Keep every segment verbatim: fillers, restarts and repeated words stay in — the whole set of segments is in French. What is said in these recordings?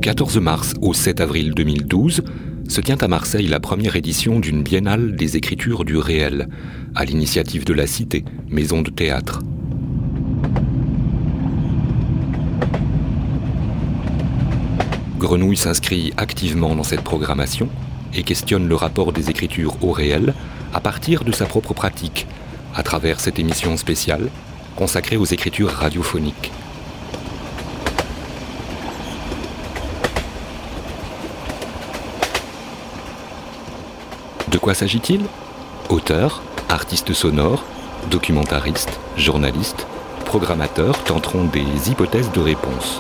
quatorze mars au sept avril deux mille douze, se tient à Marseille la première édition d'une biennale des écritures du réel, à l'initiative de la Cité, maison de théâtre. Grenouille s'inscrit activement dans cette programmation et questionne le rapport des écritures au réel à partir de sa propre pratique, à travers cette émission spéciale consacrée aux écritures radiophoniques. De quoi s'agit-il ? Auteurs, artistes sonores, documentaristes, journalistes, programmateurs tenteront des hypothèses de réponse.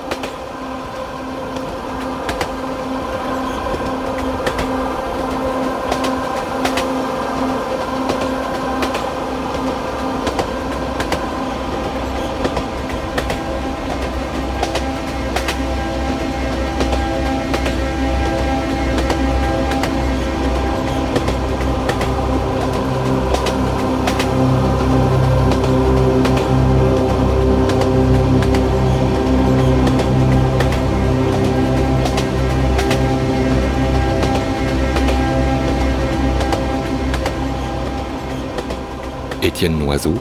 Étienne Noiseau.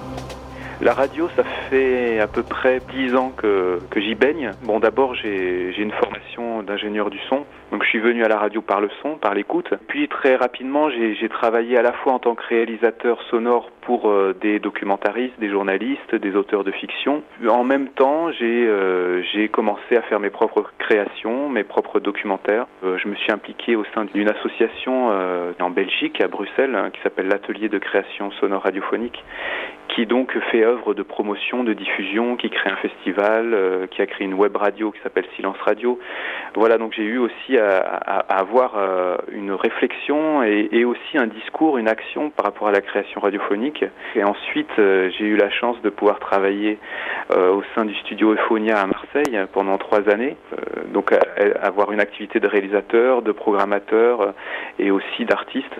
La radio, ça fait à peu près dix ans que, que j'y baigne. Bon, d'abord, j'ai, j'ai une formation d'ingénieur du son. Donc, je suis venu à la radio par le son, par l'écoute. Puis, très rapidement, j'ai, j'ai travaillé à la fois en tant que réalisateur sonore pour euh, des documentaristes, des journalistes, des auteurs de fiction. En même temps, j'ai, euh, j'ai commencé à faire mes propres créations, mes propres documentaires. Euh, je me suis impliqué au sein d'une association euh, en Belgique, à Bruxelles, hein, qui s'appelle l'Atelier de création sonore radiophonique, qui donc fait œuvre de promotion, de diffusion, qui crée un festival, euh, qui a créé une web radio qui s'appelle Silence Radio. Voilà, donc j'ai eu aussi à, à, à avoir euh, une réflexion et, et aussi un discours, une action par rapport à la création radiophonique. Et ensuite, euh, j'ai eu la chance de pouvoir travailler euh, au sein du studio Euphonia à Marseille pendant trois années. Euh, donc à, à avoir une activité de réalisateur, de programmateur euh, et aussi d'artiste.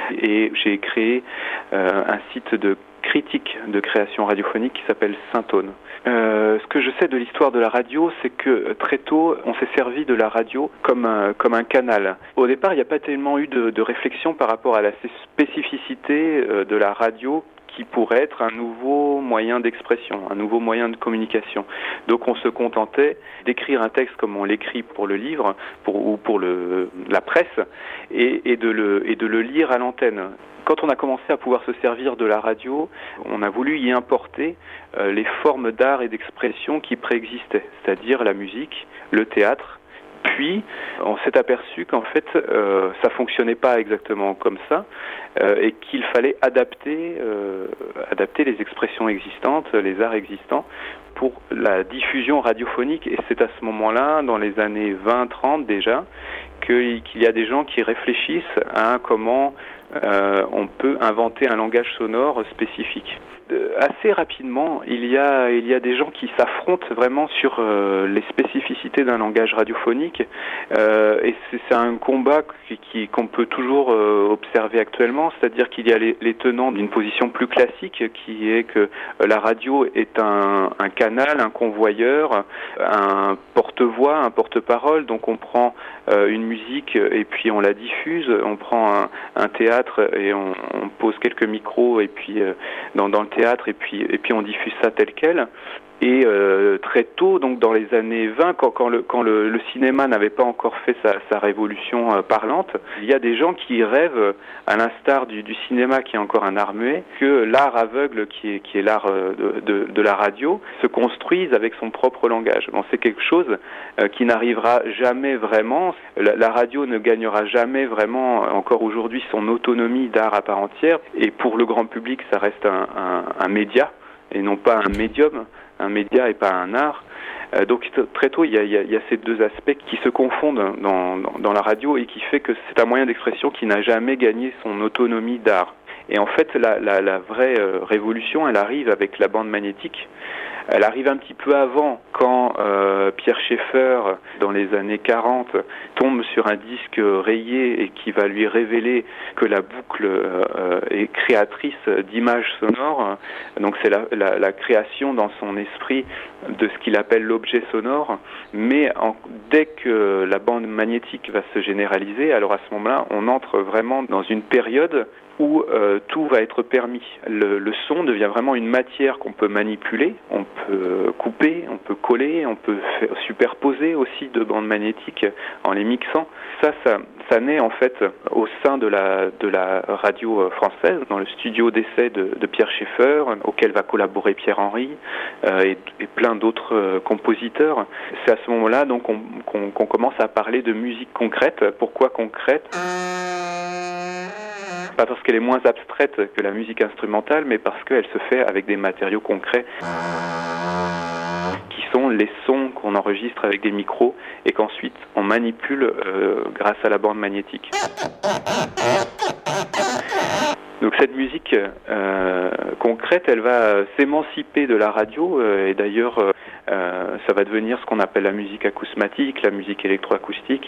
Et j'ai créé euh, un site de critique de création radiophonique qui s'appelle Syntone. Euh, ce que je sais de l'histoire de la radio, c'est que très tôt, on s'est servi de la radio comme un, comme un canal. Au départ, il n'y a pas tellement eu de, de réflexion par rapport à la spécificité euh, de la radio qui pourrait être un nouveau moyen d'expression, un nouveau moyen de communication. Donc on se contentait d'écrire un texte comme on l'écrit pour le livre pour, ou pour le, la presse et, et, de le, et de le lire à l'antenne. Quand on a commencé à pouvoir se servir de la radio, on a voulu y importer euh, les formes d'art et d'expression qui préexistaient, c'est-à-dire la musique, le théâtre. Puis, on s'est aperçu qu'en fait, euh, ça fonctionnait pas exactement comme ça euh, et qu'il fallait adapter, euh, adapter les expressions existantes, les arts existants pour la diffusion radiophonique. Et c'est à ce moment-là, dans les années vingt trente déjà, que, qu'il y a des gens qui réfléchissent à comment euh, on peut inventer un langage sonore spécifique. Assez rapidement, il y a il y a des gens qui s'affrontent vraiment sur euh, les spécificités d'un langage radiophonique euh, et c'est, c'est un combat qui, qui, qu'on peut toujours euh, observer actuellement, c'est-à-dire qu'il y a les, les tenants d'une position plus classique qui est que la radio est un, un canal, un convoyeur, un porte-voix, un porte-parole, donc on prend euh, une musique et puis on la diffuse, on prend un, un théâtre et on, on pose quelques micros et puis euh, dans, dans le théâtre et puis et puis on diffuse ça tel quel. Et euh, très tôt, donc dans les années vingt, quand, quand, le, quand le, le cinéma n'avait pas encore fait sa, sa révolution euh, parlante, il y a des gens qui rêvent, à l'instar du, du cinéma qui est encore un art muet, que l'art aveugle qui est, qui est l'art euh, de, de, de la radio se construise avec son propre langage. Bon, c'est quelque chose euh, qui n'arrivera jamais vraiment. La, la radio ne gagnera jamais vraiment, encore aujourd'hui, son autonomie d'art à part entière. Et pour le grand public, ça reste un, un, un média et non pas un médium. Un média et pas un art. Euh, donc très tôt, il y, a, il, y a, il y a ces deux aspects qui se confondent dans, dans, dans la radio et qui fait que c'est un moyen d'expression qui n'a jamais gagné son autonomie d'art. Et en fait, la, la, la vraie euh, révolution, elle arrive avec la bande magnétique, Elle arrive un petit peu avant, quand euh, Pierre Schaeffer, dans les années quarante, tombe sur un disque rayé et qui va lui révéler que la boucle euh, est créatrice d'images sonores. Donc c'est la, la, la création dans son esprit de ce qu'il appelle l'objet sonore. Mais en, dès que la bande magnétique va se généraliser, alors à ce moment-là, on entre vraiment dans une période où euh, tout va être permis. Le, le son devient vraiment une matière qu'on peut manipuler, on peut couper, on peut coller, on peut faire, superposer aussi deux bandes magnétiques en les mixant. Ça, ça, ça naît en fait au sein de la, de la radio française, dans le studio d'essai de, de Pierre Schaeffer, auquel va collaborer Pierre-Henry euh, et, et plein d'autres euh, compositeurs. C'est à ce moment-là donc qu'on, qu'on, qu'on commence à parler de musique concrète. Pourquoi concrète ? Pas parce qu'elle est moins abstraite que la musique instrumentale, mais parce qu'elle se fait avec des matériaux concrets qui sont les sons qu'on enregistre avec des micros et qu'ensuite on manipule euh, grâce à la bande magnétique. Donc cette musique euh, concrète, elle va s'émanciper de la radio euh, et d'ailleurs euh, ça va devenir ce qu'on appelle la musique acousmatique, la musique électroacoustique.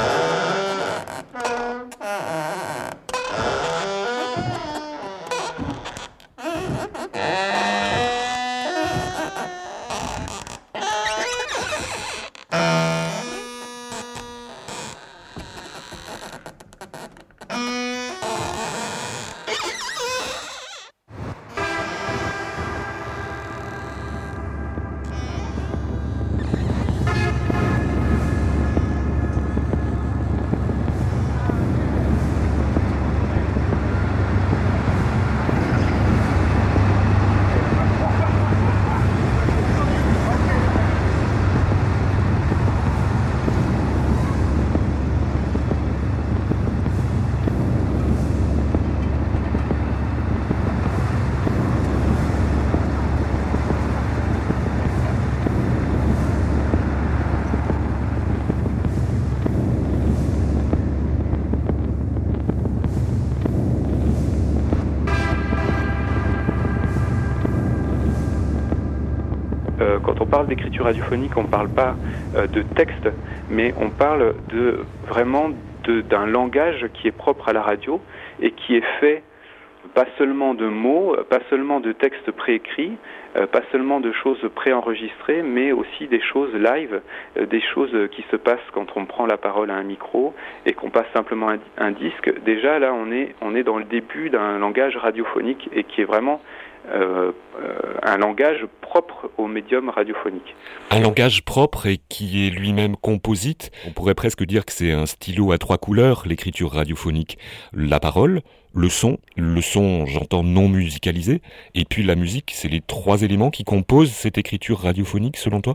Quand on parle d'écriture radiophonique, on ne parle pas euh, de texte, mais on parle de, vraiment de, d'un langage qui est propre à la radio et qui est fait pas seulement de mots, pas seulement de textes préécrits, euh, pas seulement de choses préenregistrées, mais aussi des choses live, euh, des choses qui se passent quand on prend la parole à un micro et qu'on passe simplement un, un disque. Déjà là, on est, on est dans le début d'un langage radiophonique et qui est vraiment Euh, euh, un langage propre au médium radiophonique. Un langage propre et qui est lui-même composite. On pourrait presque dire que c'est un stylo à trois couleurs, l'écriture radiophonique. La parole, le son, le son, j'entends non musicalisé, et puis la musique, c'est les trois éléments qui composent cette écriture radiophonique, selon toi ?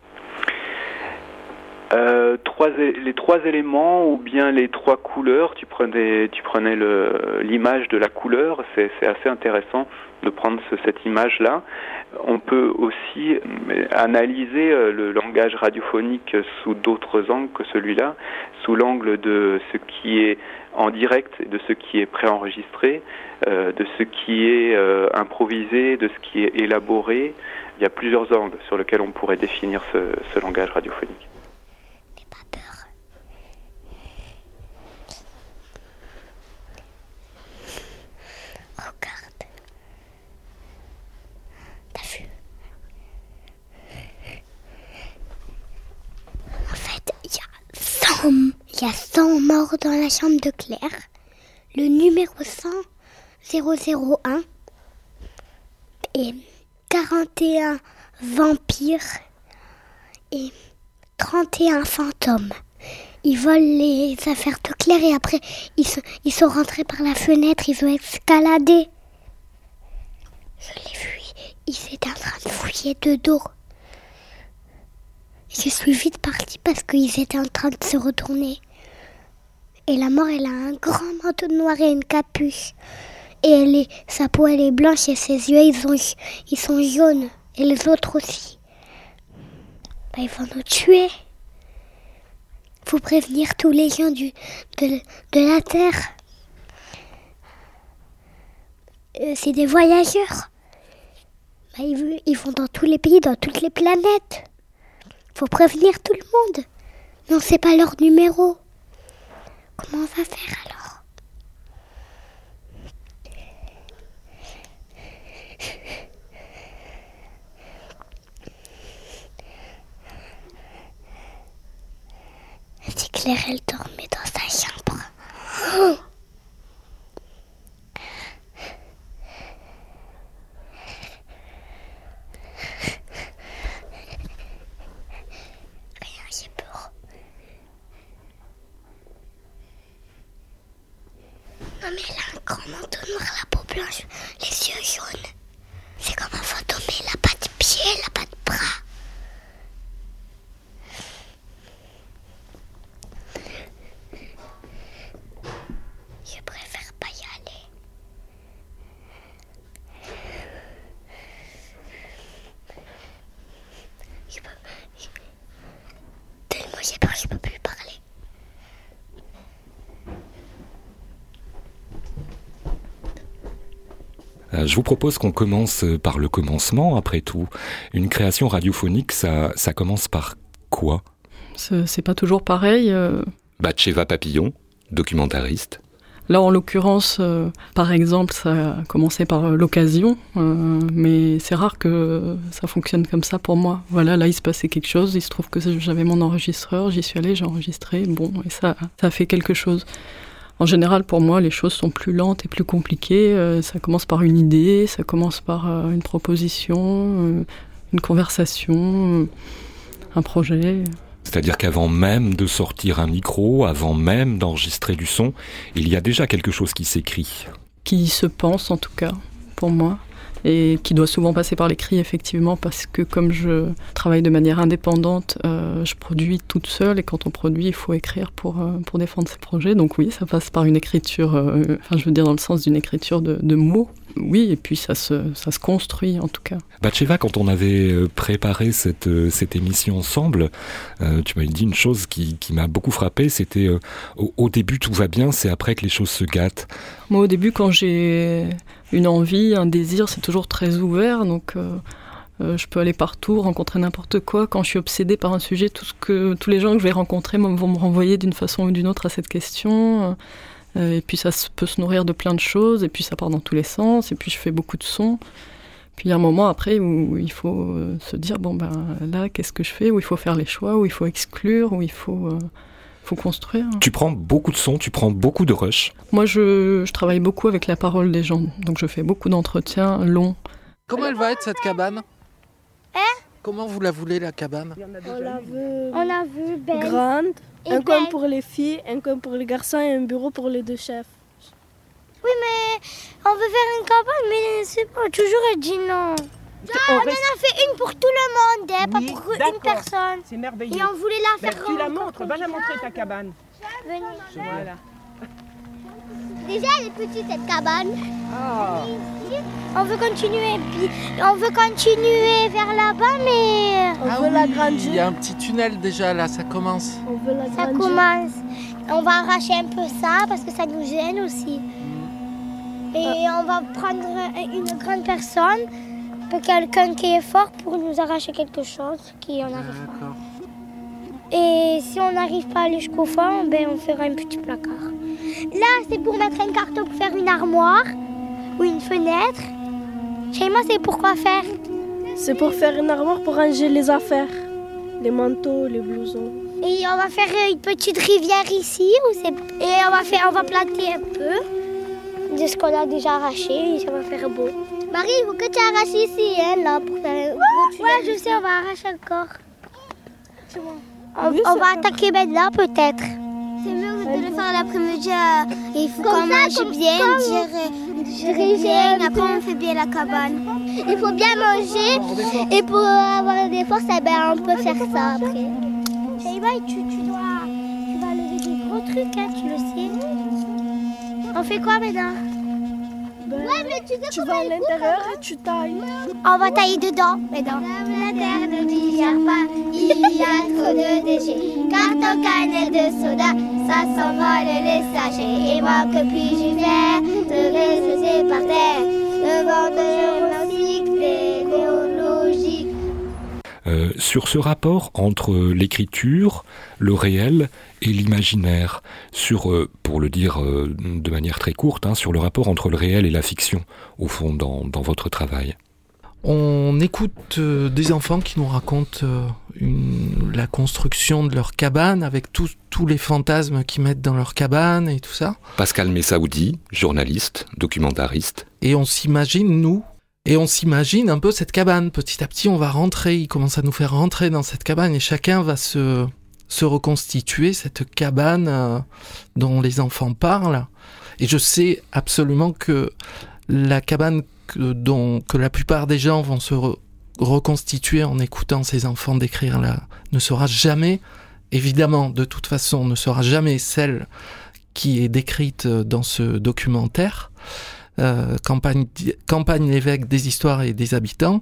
Euh, trois, les trois éléments ou bien les trois couleurs, tu prenais, tu prenais le, l'image de la couleur, c'est, c'est assez intéressant de prendre ce, cette image-là. On peut aussi analyser le langage radiophonique sous d'autres angles que celui-là, sous l'angle de ce qui est en direct et de ce qui est préenregistré, euh, de ce qui est euh, improvisé, de ce qui est élaboré. Il y a plusieurs angles sur lesquels on pourrait définir ce, ce langage radiophonique. Il y a cent morts dans la chambre de Claire. Le numéro cent, zéro zéro un. Et quarante et un vampires. Et trente et un fantômes. Ils volent les affaires de Claire et après, ils sont, ils sont rentrés par la fenêtre. Ils ont escaladé. Je l'ai vu. Ils étaient en train de fouiller de dos. Je suis vite partie parce qu'ils étaient en train de se retourner. Et la mort, elle a un grand manteau noir et une capuche. Et elle est, sa peau, elle est blanche et ses yeux, ils, ont, ils sont jaunes. Et les autres aussi. Bah, ils vont nous tuer. Faut prévenir tous les gens du, de, de la Terre. Euh, c'est des voyageurs. Bah, ils, ils vont dans tous les pays, dans toutes les planètes. Faut prévenir tout le monde. Mais on sait pas leur numéro. Comment on va faire alors? C'est Claire, elle dormait dans sa chambre. Oh, j'ai peur. Non mais elle a un grand manteau noir, la peau blanche, les yeux jaunes. C'est comme un fantôme, elle n'a pas de pieds, elle n'a pas de bras. Je préfère pas y aller. Je peux... Je... Tellement j'ai peur, je peux plus parler. Je vous propose qu'on commence par le commencement, après tout. Une création radiophonique, ça, ça commence par quoi? C'est, c'est pas toujours pareil. Euh... Batsheva Papillon, documentariste. Là, en l'occurrence, euh, par exemple, ça a commencé par euh, l'occasion, euh, mais c'est rare que ça fonctionne comme ça pour moi. Voilà, là, il se passait quelque chose, il se trouve que j'avais mon enregistreur, j'y suis allée, j'ai enregistré, bon, et ça, ça a fait quelque chose. En général, pour moi, les choses sont plus lentes et plus compliquées. Euh, ça commence par une idée, ça commence par euh, une proposition, euh, une conversation, euh, un projet. C'est-à-dire qu'avant même de sortir un micro, avant même d'enregistrer du son, il y a déjà quelque chose qui s'écrit. Qui se pense, en tout cas, pour moi. Et qui doit souvent passer par l'écrit, effectivement, parce que comme je travaille de manière indépendante, euh, je produis toute seule, et quand on produit, il faut écrire pour, euh, pour défendre ses projets. Donc oui, ça passe par une écriture, euh, enfin je veux dire dans le sens d'une écriture de, de mots. Oui, et puis ça se, ça se construit, en tout cas. Batsheva, quand on avait préparé cette, cette émission ensemble, euh, tu m'as dit une chose qui, qui m'a beaucoup frappé, c'était euh, au, au début tout va bien, c'est après que les choses se gâtent. Moi, au début, quand j'ai une envie, un désir, c'est toujours très ouvert, donc euh, euh, je peux aller partout, rencontrer n'importe quoi. Quand je suis obsédée par un sujet, tout ce que, tous les gens que je vais rencontrer vont me renvoyer d'une façon ou d'une autre à cette question. Euh, et puis ça peut se nourrir de plein de choses, et puis ça part dans tous les sens, et puis je fais beaucoup de sons. Puis il y a un moment après où il faut se dire, bon ben là, qu'est-ce que je fais? Où il faut faire les choix, où il faut exclure, où il faut... Euh, faut construire. Tu prends beaucoup de sons, tu prends beaucoup de rush. Moi, je, je travaille beaucoup avec la parole des gens, donc je fais beaucoup d'entretiens longs. Comment elle va être cette cabane? Hein? Comment vous la voulez la cabane? On la veut, On a vu belle. grande, Et un belle. coin pour les filles, un coin pour les garçons et un bureau pour les deux chefs. Oui, mais on veut faire une cabane, mais c'est pas toujours elle dit non. Ah, on en a fait une pour tout le monde, hein, Oui, pas pour d'accord. une personne. C'est merveilleux. Et on voulait la Ben, faire tu la encore montres, plus va la montrer grande. ta cabane. Venez. Voilà. Déjà, elle est petite cette cabane. Ah. On veut continuer, puis on veut continuer vers là-bas, mais On Ah veut oui, l'agrandir. il y a un petit tunnel déjà là, ça commence. On veut ça l'agrandir. commence. On va arracher un peu ça parce que ça nous gêne aussi. Et on va prendre une grande personne, quelqu'un qui est fort pour nous arracher quelque chose qui en arrive pas. D'accord. Et si on n'arrive pas à aller jusqu'au fond, ben on fera un petit placard. Là, c'est pour mettre un carton pour faire une armoire ou une fenêtre. Chez moi, c'est pour quoi faire? C'est pour faire une armoire pour ranger les affaires. Les manteaux, les blousons. Et on va faire une petite rivière ici. Où c'est... Et on va, faire, on va planter un peu de ce qu'on a déjà arraché. Et ça va faire beau. Marie, il faut que tu arraches ici, hein, là, pour faire un ouais, ouais, je sais, on va arracher encore. C'est bon. On, Oui, on c'est va bon. attaquer maintenant, peut-être. C'est mieux de le faire l'après-midi. Euh, il faut qu'on mange bien, digérer bien. Après, on fait bien la cabane. Il faut bien manger. Et pour avoir des forces, eh ben, on peut faire ça après. Shaïba, tu, tu dois tu vas lever des gros trucs, hein, tu le sais. On fait quoi maintenant? Ben, Ouais, mais tu sais tu comment vas à il l'intérieur et tu tailles. On va tailler dedans, maintenant. La terre ne digère pas, il y a trop de déchets. Carton, canette de soda, ça s'envole les sachets. Et moi, que puis-je faire? Te laisser par terre. Le vent de journalistique, des sur ce rapport entre l'écriture, le réel et l'imaginaire, sur, euh, pour le dire euh, de manière très courte, hein, sur le rapport entre le réel et la fiction, au fond, dans, dans votre travail. On écoute euh, des enfants qui nous racontent euh, une, la construction de leur cabane avec tous les fantasmes qu'ils mettent dans leur cabane et tout ça. Pascal Messaoudi, journaliste, documentariste. Et on s'imagine, nous, et on s'imagine un peu cette cabane. Petit à petit, on va rentrer, il commence à nous faire rentrer dans cette cabane et chacun va se, se reconstituer cette cabane euh, dont les enfants parlent. Et je sais absolument que la cabane que, dont, que la plupart des gens vont se re- reconstituer en écoutant ces enfants décrire là, ne sera jamais, évidemment, de toute façon, ne sera jamais celle qui est décrite dans ce documentaire. Euh, campagne, campagne l'évêque des histoires et des habitants.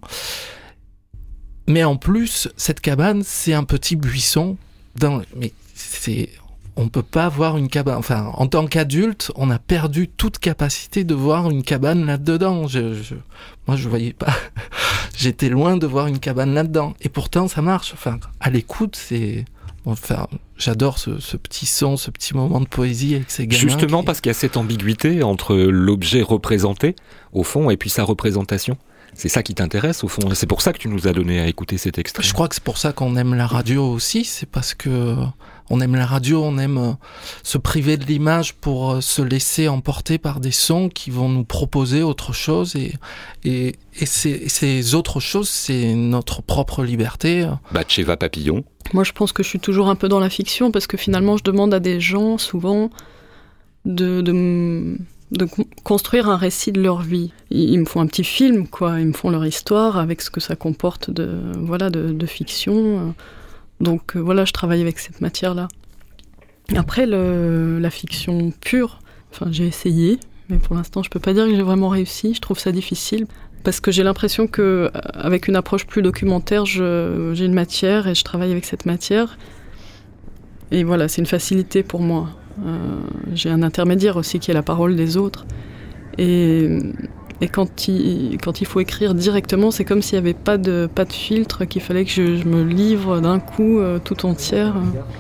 Mais en plus, cette cabane, c'est un petit buisson. Dans, mais c'est, on peut pas voir une cabane. Enfin, en tant qu'adulte, on a perdu toute capacité de voir une cabane là-dedans. Je, je, moi, je voyais pas. J'étais loin de voir une cabane là-dedans. Et pourtant, ça marche. Enfin, à l'écoute, c'est. Enfin, j'adore ce, ce petit son, ce petit moment de poésie avec ces gamins. Justement qui... parce qu'il y a cette ambiguïté entre l'objet représenté, au fond, et puis sa représentation. C'est ça qui t'intéresse, au fond. C'est pour ça que tu nous as donné à écouter cet extrait. Je crois que c'est pour ça qu'on aime la radio aussi. C'est parce que on aime la radio, on aime se priver de l'image pour se laisser emporter par des sons qui vont nous proposer autre chose. Et, et, et ces, ces autres choses, c'est notre propre liberté. Batsheva Papillon. Moi, je pense que je suis toujours un peu dans la fiction parce que finalement, je demande à des gens, souvent, de, de, de construire un récit de leur vie. Ils, ils me font un petit film, quoi. Ils me font leur histoire avec ce que ça comporte de, voilà, de, de fiction. Donc, euh, voilà, je travaille avec cette matière-là. Après, le, la fiction pure, enfin, j'ai essayé, mais pour l'instant, je peux pas dire que j'ai vraiment réussi. Je trouve ça difficile. Parce que j'ai l'impression qu'avec une approche plus documentaire, je, j'ai une matière et je travaille avec cette matière. Et voilà, c'est une facilité pour moi. Euh, j'ai un intermédiaire aussi qui est la parole des autres. Et, et quand, il, quand il faut écrire directement, c'est comme s'il n'y avait pas de, pas de filtre, qu'il fallait que je, je me livre d'un coup euh, tout entière.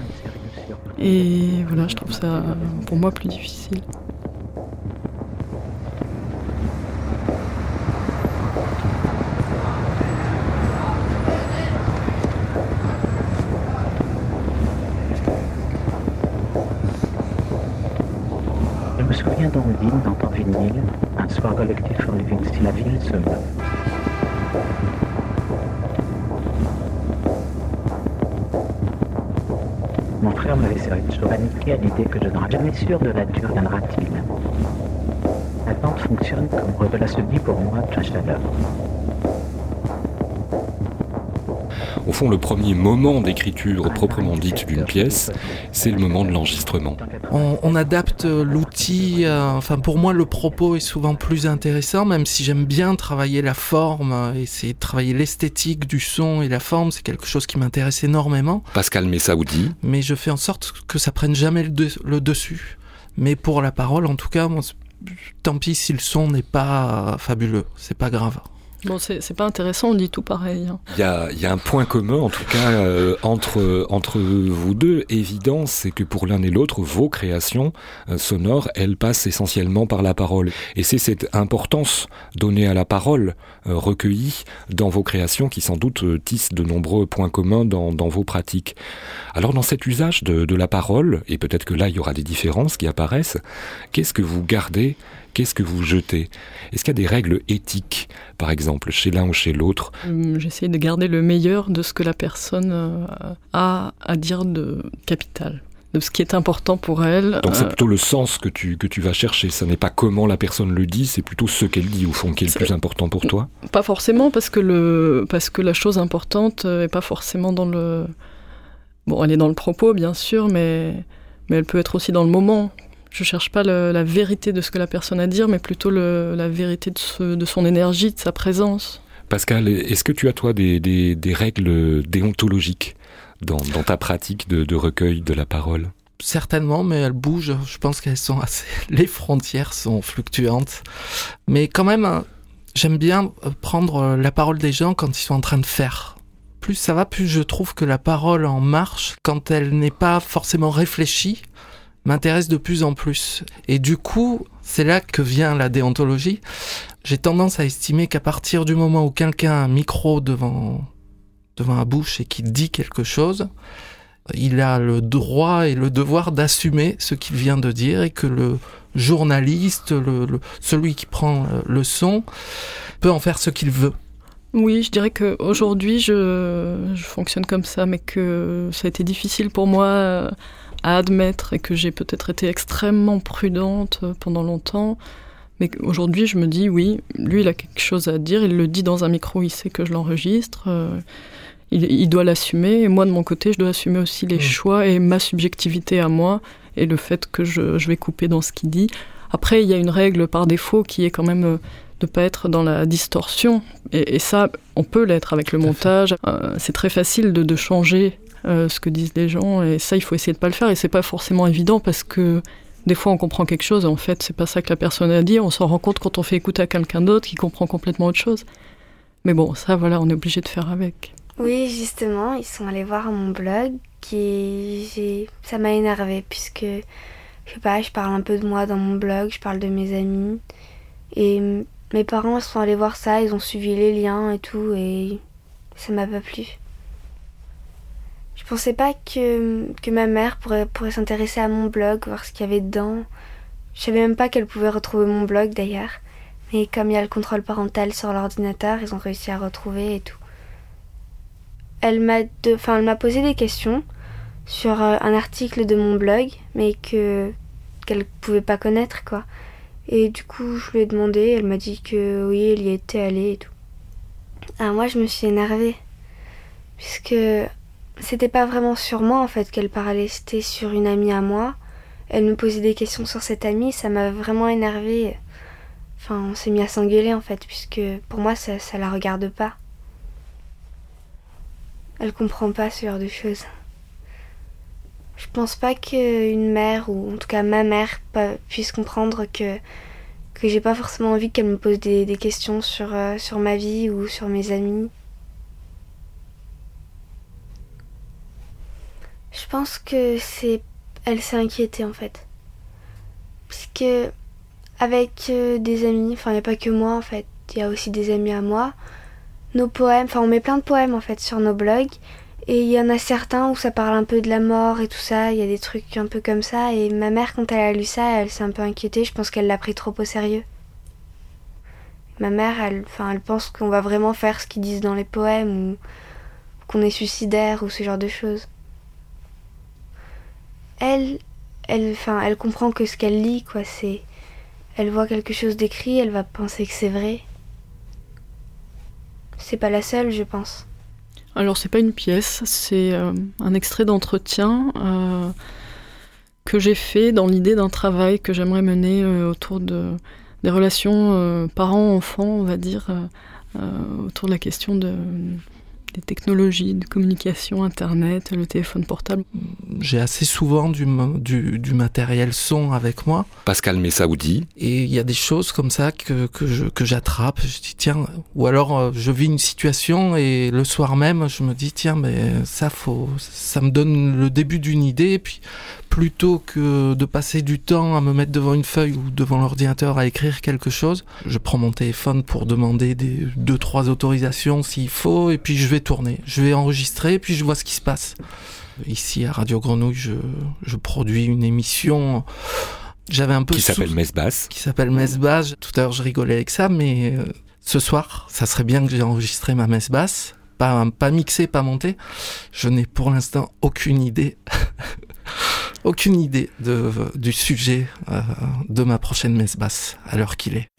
Et voilà, je trouve ça pour moi plus difficile. Je me souviens d'Ondine, dans ton vinyle, un soir collectif sur les villes, si la ville se meurt. Mon frère m'avait servi de chaud paniqué à l'idée que je n'aurais jamais sûr de la nature viendra-t-il. La tente fonctionne comme relâche-vie pour moi de la chaleur. Au fond, le premier moment d'écriture proprement dite d'une pièce, c'est le moment de l'enregistrement. On, on adapte l'outil, euh, enfin pour moi le propos est souvent plus intéressant, même si j'aime bien travailler la forme, euh, essayer de travailler l'esthétique du son et la forme, c'est quelque chose qui m'intéresse énormément. Pascal Messaoudi. Mais je fais en sorte que ça prenne jamais le, de, le dessus. Mais pour la parole, en tout cas, moi, tant pis si le son n'est pas fabuleux, c'est pas grave. Bon, c'est, c'est pas intéressant, on dit tout pareil. Hein. Il y a, il y a un point commun, en tout cas, euh, entre, entre vous deux, évident, c'est que pour l'un et l'autre, vos créations euh, sonores, elles passent essentiellement par la parole. Et c'est cette importance donnée à la parole, euh, recueillie dans vos créations, qui sans doute euh, tisse de nombreux points communs dans, dans vos pratiques. Alors, dans cet usage de, de la parole, et peut-être que là, il y aura des différences qui apparaissent, qu'est-ce que vous gardez ? Qu'est-ce que vous jetez ? Est-ce qu'il y a des règles éthiques, par exemple, chez l'un ou chez l'autre ? J'essaie de garder le meilleur de ce que la personne a à dire de capital, de ce qui est important pour elle. Donc c'est plutôt le sens que tu, que tu vas chercher, ça n'est pas comment la personne le dit, c'est plutôt ce qu'elle dit, au fond, qui est le c'est... plus important pour toi ? Pas forcément, parce que, le, parce que la chose importante n'est pas forcément dans le... Bon, elle est dans le propos, bien sûr, mais, mais elle peut être aussi dans le moment. Je ne cherche pas le, la vérité de ce que la personne a à dire, mais plutôt le, la vérité de, ce, de son énergie, de sa présence. Pascal, est-ce que tu as, toi, des, des, des règles déontologiques dans, dans ta pratique de, de recueil de la parole ? Certainement, mais elles bougent. Je pense qu'elles sont assez... Les frontières sont fluctuantes. Mais quand même, j'aime bien prendre la parole des gens quand ils sont en train de faire, plus ça va, plus je trouve que la parole en marche, quand elle n'est pas forcément réfléchie, m'intéresse de plus en plus. Et du coup, c'est là que vient la déontologie. J'ai tendance à estimer qu'à partir du moment où quelqu'un a un micro devant, devant la bouche et qu'il dit quelque chose, il a le droit et le devoir d'assumer ce qu'il vient de dire, et que le journaliste, le, le, celui qui prend le son, peut en faire ce qu'il veut. Oui, je dirais qu'aujourd'hui, je, je fonctionne comme ça, mais que ça a été difficile pour moi à admettre, et que j'ai peut-être été extrêmement prudente pendant longtemps. Mais aujourd'hui, je me dis, oui, lui, il a quelque chose à dire, il le dit dans un micro, il sait que je l'enregistre, euh, il, il doit l'assumer, et moi, de mon côté, je dois assumer aussi les mmh. choix et ma subjectivité à moi, et le fait que je, je vais couper dans ce qu'il dit. Après, il y a une règle par défaut qui est quand même de ne pas être dans la distorsion, et, et ça, on peut l'être avec le montage. Euh, c'est très facile de, de changer euh, ce que disent les gens, et ça, il faut essayer de ne pas le faire, et c'est pas forcément évident, parce que des fois, on comprend quelque chose, et en fait, c'est pas ça que la personne a dit. On s'en rend compte quand on fait écouter à quelqu'un d'autre qui comprend complètement autre chose. Mais bon, ça, voilà, on est obligé de faire avec. Oui, justement, ils sont allés voir mon blog, qui j'ai... ça m'a énervée, puisque, je sais pas, je parle un peu de moi dans mon blog, je parle de mes amis, et mes parents sont allés voir ça, ils ont suivi les liens et tout, et ça m'a pas plu. Je pensais pas que, que ma mère pourrait, pourrait s'intéresser à mon blog, voir ce qu'il y avait dedans. Je savais même pas qu'elle pouvait retrouver mon blog d'ailleurs. Mais comme il y a le contrôle parental sur l'ordinateur, ils ont réussi à retrouver et tout. Elle m'a, de, enfin, elle m'a posé des questions sur euh, un article de mon blog, mais que, qu'elle pouvait pas connaître, quoi. Et du coup, je lui ai demandé, elle m'a dit que oui, elle y était allée et tout. Alors moi, je me suis énervée, puisque c'était pas vraiment sur moi en fait qu'elle parlait, c'était sur une amie à moi. Elle me posait des questions sur cette amie, ça m'a vraiment énervée. Enfin, on s'est mis à s'engueuler en fait, puisque pour moi ça, ça la regarde pas. Elle comprend pas ce genre de choses. Je pense pas qu'une mère, ou en tout cas ma mère, puisse comprendre que, que j'ai pas forcément envie qu'elle me pose des, des questions sur, euh, sur ma vie ou sur mes amis. Je pense que c'est... Elle s'est inquiétée en fait. Puisque avec euh, des amis, enfin il n'y a pas que moi en fait, il y a aussi des amis à moi, nos poèmes, enfin on met plein de poèmes en fait sur nos blogs, et il y en a certains où ça parle un peu de la mort et tout ça, il y a des trucs un peu comme ça, et ma mère quand elle a lu ça, elle s'est un peu inquiétée, je pense qu'elle l'a pris trop au sérieux. Ma mère, elle, enfin, elle pense qu'on va vraiment faire ce qu'ils disent dans les poèmes, ou qu'on est suicidaire ou ce genre de choses. Elle, elle, enfin, elle comprend que ce qu'elle lit, quoi, c'est... Elle voit quelque chose d'écrit, elle va penser que c'est vrai. C'est pas la seule, je pense. Alors, c'est pas une pièce, c'est euh, un extrait d'entretien euh, que j'ai fait dans l'idée d'un travail que j'aimerais mener euh, autour de, des relations euh, parents-enfants, on va dire, euh, euh, autour de la question de... des technologies de communication, Internet, le téléphone portable. J'ai assez souvent du, du, du matériel son avec moi. Pascal Messaoudi. Et il y a des choses comme ça que, que, je, que j'attrape. Je dis tiens, ou alors euh, je vis une situation et le soir même, je me dis tiens, mais ça, faut, ça me donne le début d'une idée. Et puis plutôt que de passer du temps à me mettre devant une feuille ou devant l'ordinateur à écrire quelque chose, je prends mon téléphone pour demander des deux, trois autorisations s'il faut, et puis je vais tourner, je vais enregistrer, et puis je vois ce qui se passe. Ici à Radio Grenouille, je, je produis une émission. J'avais un peu qui sous... s'appelle Messe Basse. Qui s'appelle Messe Basse. Tout à l'heure, je rigolais avec ça, mais euh, ce soir, ça serait bien que j'ai enregistré ma Messe Basse, pas pas mixé, pas monté. Je n'ai pour l'instant aucune idée. Aucune idée de, du sujet euh, de ma prochaine Messe Basse, à l'heure qu'il est.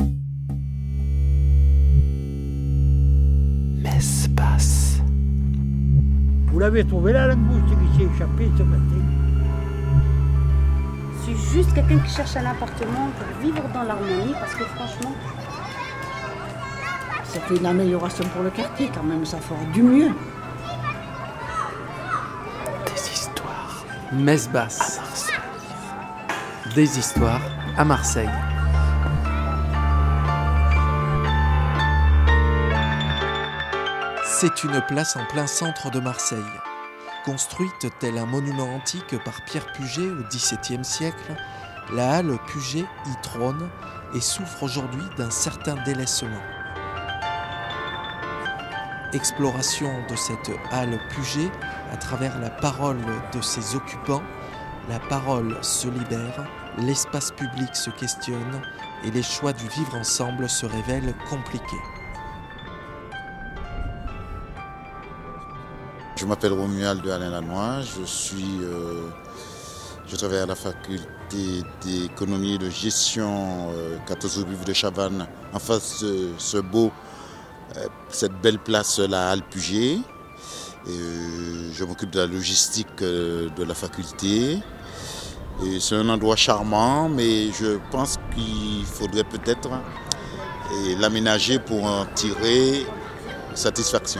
Messe Basse. Vous l'avez trouvé la langouste qui s'est échappée ce matin? C'est juste quelqu'un qui cherche un appartement pour vivre dans l'harmonie, parce que franchement, ça fait une amélioration pour le quartier quand même, ça fera du mieux. Des histoires. Messe Basse. À Marseille. Des histoires à Marseille. C'est une place en plein centre de Marseille. Construite tel un monument antique par Pierre Puget au dix-septième siècle, la halle Puget y trône et souffre aujourd'hui d'un certain délaissement. Exploration de cette halle Puget à travers la parole de ses occupants. La parole se libère, l'espace public se questionne et les choix du vivre ensemble se révèlent compliqués. Je m'appelle Romuald Alain Lannoy, je suis, euh, je travaille à la faculté d'économie et de gestion euh, quatorze rue de Chavannes, en face de ce beau, euh, cette belle place, la halle Puget. Et, euh, je m'occupe de la logistique euh, de la faculté. Et c'est un endroit charmant, mais je pense qu'il faudrait peut-être euh, l'aménager pour en tirer satisfaction.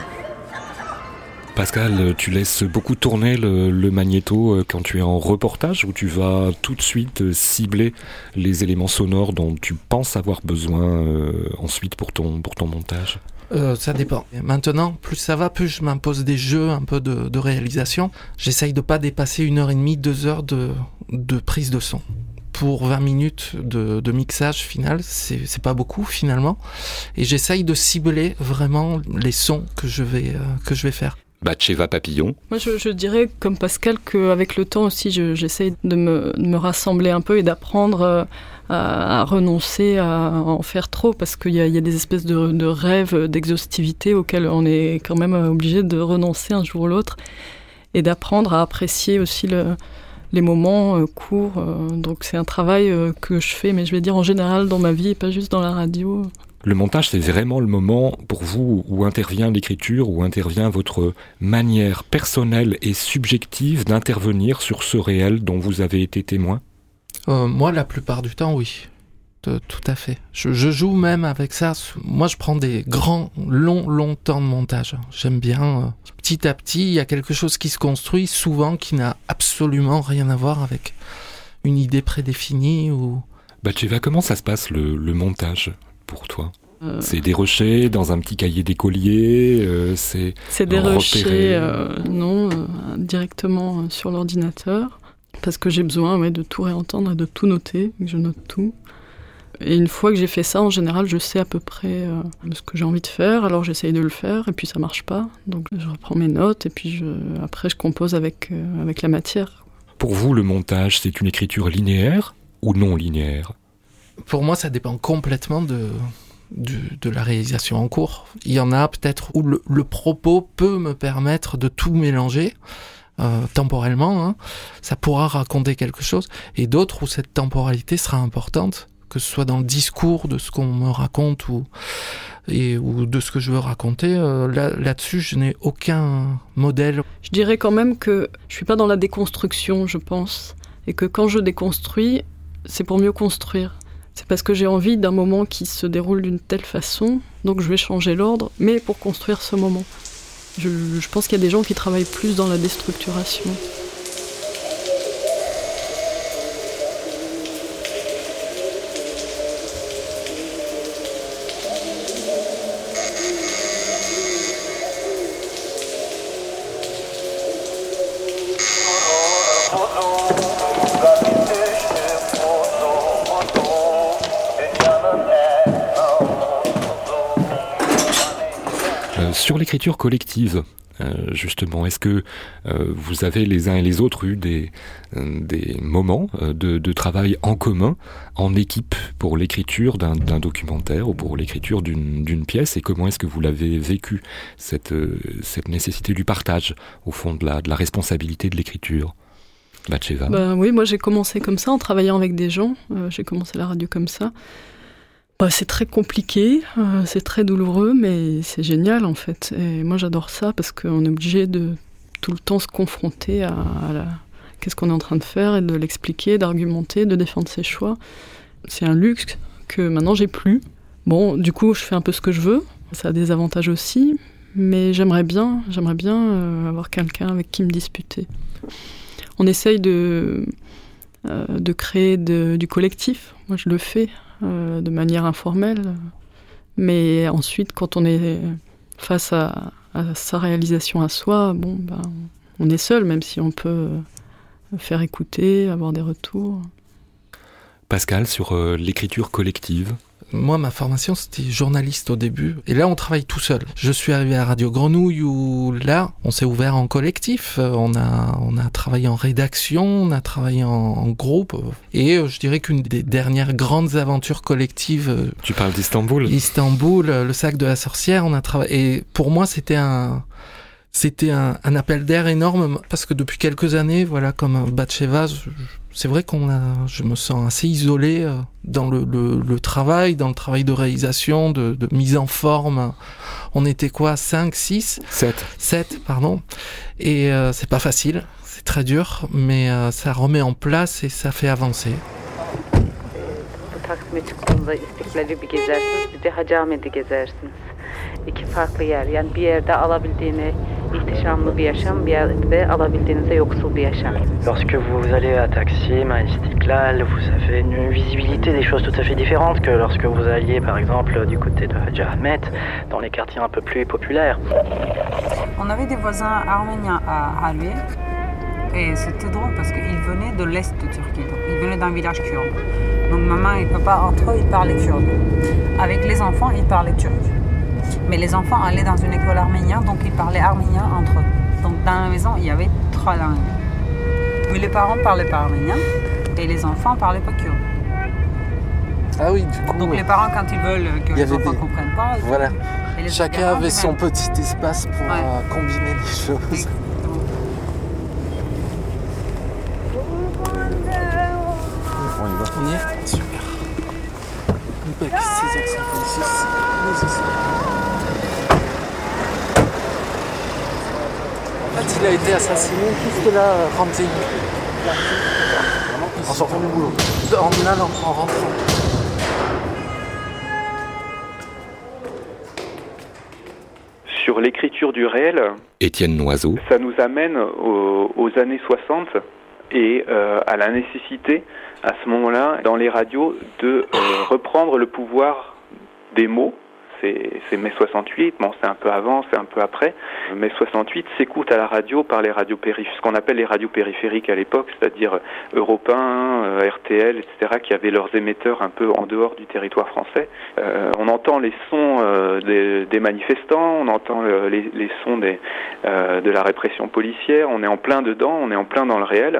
Pascal, tu laisses beaucoup tourner le, le magnéto quand tu es en reportage ou tu vas tout de suite cibler les éléments sonores dont tu penses avoir besoin euh, ensuite pour ton, pour ton montage ? Euh, ça dépend. Maintenant, plus ça va, plus je m'impose des jeux un peu de, de réalisation. J'essaye de pas dépasser une heure et demie, deux heures de, de prise de son. Pour vingt minutes de, de mixage final, c'est, c'est pas beaucoup finalement. Et j'essaye de cibler vraiment les sons que je vais, euh, que je vais faire. Batcheva Papillon. Moi, je, je dirais, comme Pascal, qu'avec le temps aussi, je, j'essaye de me, de me rassembler un peu et d'apprendre euh, à, à renoncer à en faire trop, parce qu'il y a, il y a des espèces de, de rêves d'exhaustivité auxquels on est quand même obligé de renoncer un jour ou l'autre, et d'apprendre à apprécier aussi le, les moments euh, courts. Euh, donc c'est un travail euh, que je fais, mais je vais dire en général dans ma vie, et pas juste dans la radio. Le montage, c'est vraiment le moment pour vous où intervient l'écriture, où intervient votre manière personnelle et subjective d'intervenir sur ce réel dont vous avez été témoin ? euh, Moi, la plupart du temps, oui. De, tout à fait. Je, je joue même avec ça. Moi, je prends des grands, longs, longs temps de montage. J'aime bien. Euh, petit à petit, il y a quelque chose qui se construit, souvent qui n'a absolument rien à voir avec une idée prédéfinie. Ou... Batcheva, comment ça se passe le, le montage ? Pour toi, euh... c'est des rushés dans un petit cahier d'écolier, euh, c'est c'est des rushés, euh, non, euh, directement sur l'ordinateur, parce que j'ai besoin ouais, de tout réentendre et de tout noter, je note tout. Et une fois que j'ai fait ça, en général, je sais à peu près euh, ce que j'ai envie de faire, alors j'essaye de le faire, et puis ça marche pas, donc je reprends mes notes, et puis je, après je compose avec, euh, avec la matière. Pour vous, le montage, c'est une écriture linéaire ou non linéaire ? Pour moi, ça dépend complètement de, de, de la réalisation en cours. Il y en a peut-être où le, le propos peut me permettre de tout mélanger euh, temporellement. Hein. Ça pourra raconter quelque chose. Et d'autres où cette temporalité sera importante, que ce soit dans le discours de ce qu'on me raconte ou, et, ou de ce que je veux raconter. Euh, là, là-dessus, je n'ai aucun modèle. Je dirais quand même que je ne suis pas dans la déconstruction, je pense. Et que quand je déconstruis, c'est pour mieux construire. C'est parce que j'ai envie d'un moment qui se déroule d'une telle façon, donc je vais changer l'ordre, mais pour construire ce moment. Je, je pense qu'il y a des gens qui travaillent plus dans la déstructuration. Sur l'écriture collective, euh, justement, est-ce que euh, vous avez les uns et les autres eu des, euh, des moments euh, de, de travail en commun, en équipe, pour l'écriture d'un, d'un documentaire ou pour l'écriture d'une, d'une pièce, et comment est-ce que vous l'avez vécu, cette, euh, cette nécessité du partage, au fond de la, de la responsabilité de l'écriture ? Batcheva. Bah, oui, moi j'ai commencé comme ça, en travaillant avec des gens, euh, j'ai commencé la radio comme ça. Bah, c'est très compliqué, euh, c'est très douloureux, mais c'est génial en fait. Et moi j'adore ça parce qu'on est obligé de tout le temps se confronter à, à la... qu'est-ce qu'on est en train de faire et de l'expliquer, d'argumenter, de défendre ses choix. C'est un luxe que maintenant j'ai plus. Bon, du coup je fais un peu ce que je veux, ça a des avantages aussi, mais j'aimerais bien, j'aimerais bien euh, avoir quelqu'un avec qui me disputer. On essaye de, euh, de créer de, du collectif, moi je le fais. Euh, de manière informelle, mais ensuite quand on est face à, à sa réalisation à soi, bon, ben, on est seul, même si on peut faire écouter, avoir des retours. Pascal, sur euh, l'écriture collective. Moi, ma formation, c'était journaliste au début. Et là, on travaille tout seul. Je suis arrivé à Radio Grenouille où, là, on s'est ouvert en collectif. On a, on a travaillé en rédaction, on a travaillé en, en groupe. Et euh, je dirais qu'une des dernières grandes aventures collectives... Euh, tu parles d'Istanbul ? Istanbul, le sac de la sorcière, on a travaillé... Et pour moi, c'était un... C'était un, un appel d'air énorme parce que depuis quelques années, voilà, comme Batcheva, c'est vrai qu'on a, je me sens assez isolé dans le, le, le travail, dans le travail de réalisation, de, de mise en forme. On était quoi, cinq, six ? sept. sept, pardon. Et euh, c'est pas facile, c'est très dur, mais euh, ça remet en place et ça fait avancer. İki farklı yer. Yani bir yerde alabildiğini ihtişamlı bir yaşam, bir yerde alabildiğinizde yoksul bir yaşam. Lorsque vous allez à Taksim, à Istiklal, vous avez une visibilité des choses tout à fait différentes que lorsque vous alliez, par exemple, du côté de Hadji Ahmed, dans les quartiers un peu plus populaires. On avait des voisins arméniens à Harbi. Et c'était drôle parce qu'ils venaient de l'est de Turquie, donc ils venaient d'un village kurde. Donc maman et papa, entre eux, ils parlaient kurde. Avec les enfants, ils parlaient turc. Mais les enfants allaient dans une école arménienne, donc ils parlaient arménien entre eux. Donc dans la maison, il y avait trois langues. Mais les parents ne parlaient pas arménien et les enfants ne parlaient pas kurde. Ah oui, du coup... Donc les parents, quand ils veulent que les enfants ne des... comprennent pas... Voilà. Chacun avait son même. petit espace pour ouais. euh, combiner les choses. On y est ? Super. Impec, six heures cinquante-six. En fait, il a été assassiné juste là, Ramsey. En sortant du boulot. En allant, en rentrant. Sur l'écriture du réel, Étienne Noiseau. Ça nous amène aux, aux années soixante et euh, à la nécessité, à ce moment-là, dans les radios, de euh, reprendre le pouvoir des mots. C'est, c'est mai soixante-huit, bon c'est un peu avant, c'est un peu après. mai soixante-huit s'écoute à la radio par les radios périphériques, ce qu'on appelle les radios périphériques à l'époque, c'est-à-dire Europe un, euh, R T L, et cetera, qui avaient leurs émetteurs un peu en dehors du territoire français. Euh, on entend les sons euh, des, des manifestants, on entend euh, les, les sons des, euh, de la répression policière, on est en plein dedans, on est en plein dans le réel.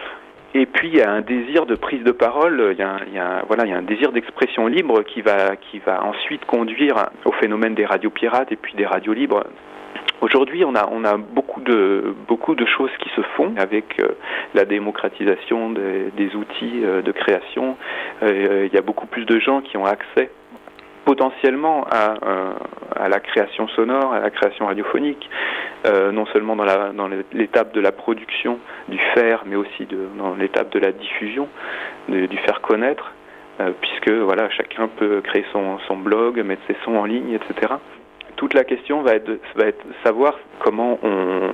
Et puis il y a un désir de prise de parole, il y a, il y a, voilà, il y a un désir d'expression libre qui va, qui va ensuite conduire au phénomène des radios pirates et puis des radios libres. Aujourd'hui, on a, on a beaucoup de, beaucoup de choses qui se font avec euh, la démocratisation des, des outils euh, de création. Euh, il y a beaucoup plus de gens qui ont accès potentiellement à, euh, à la création sonore, à la création radiophonique, euh, non seulement dans, la, dans l'étape de la production, du faire, mais aussi de, dans l'étape de la diffusion, de, du faire connaître, euh, puisque voilà, chacun peut créer son, son blog, mettre ses sons en ligne, et cetera. Toute la question va être de va être savoir comment on,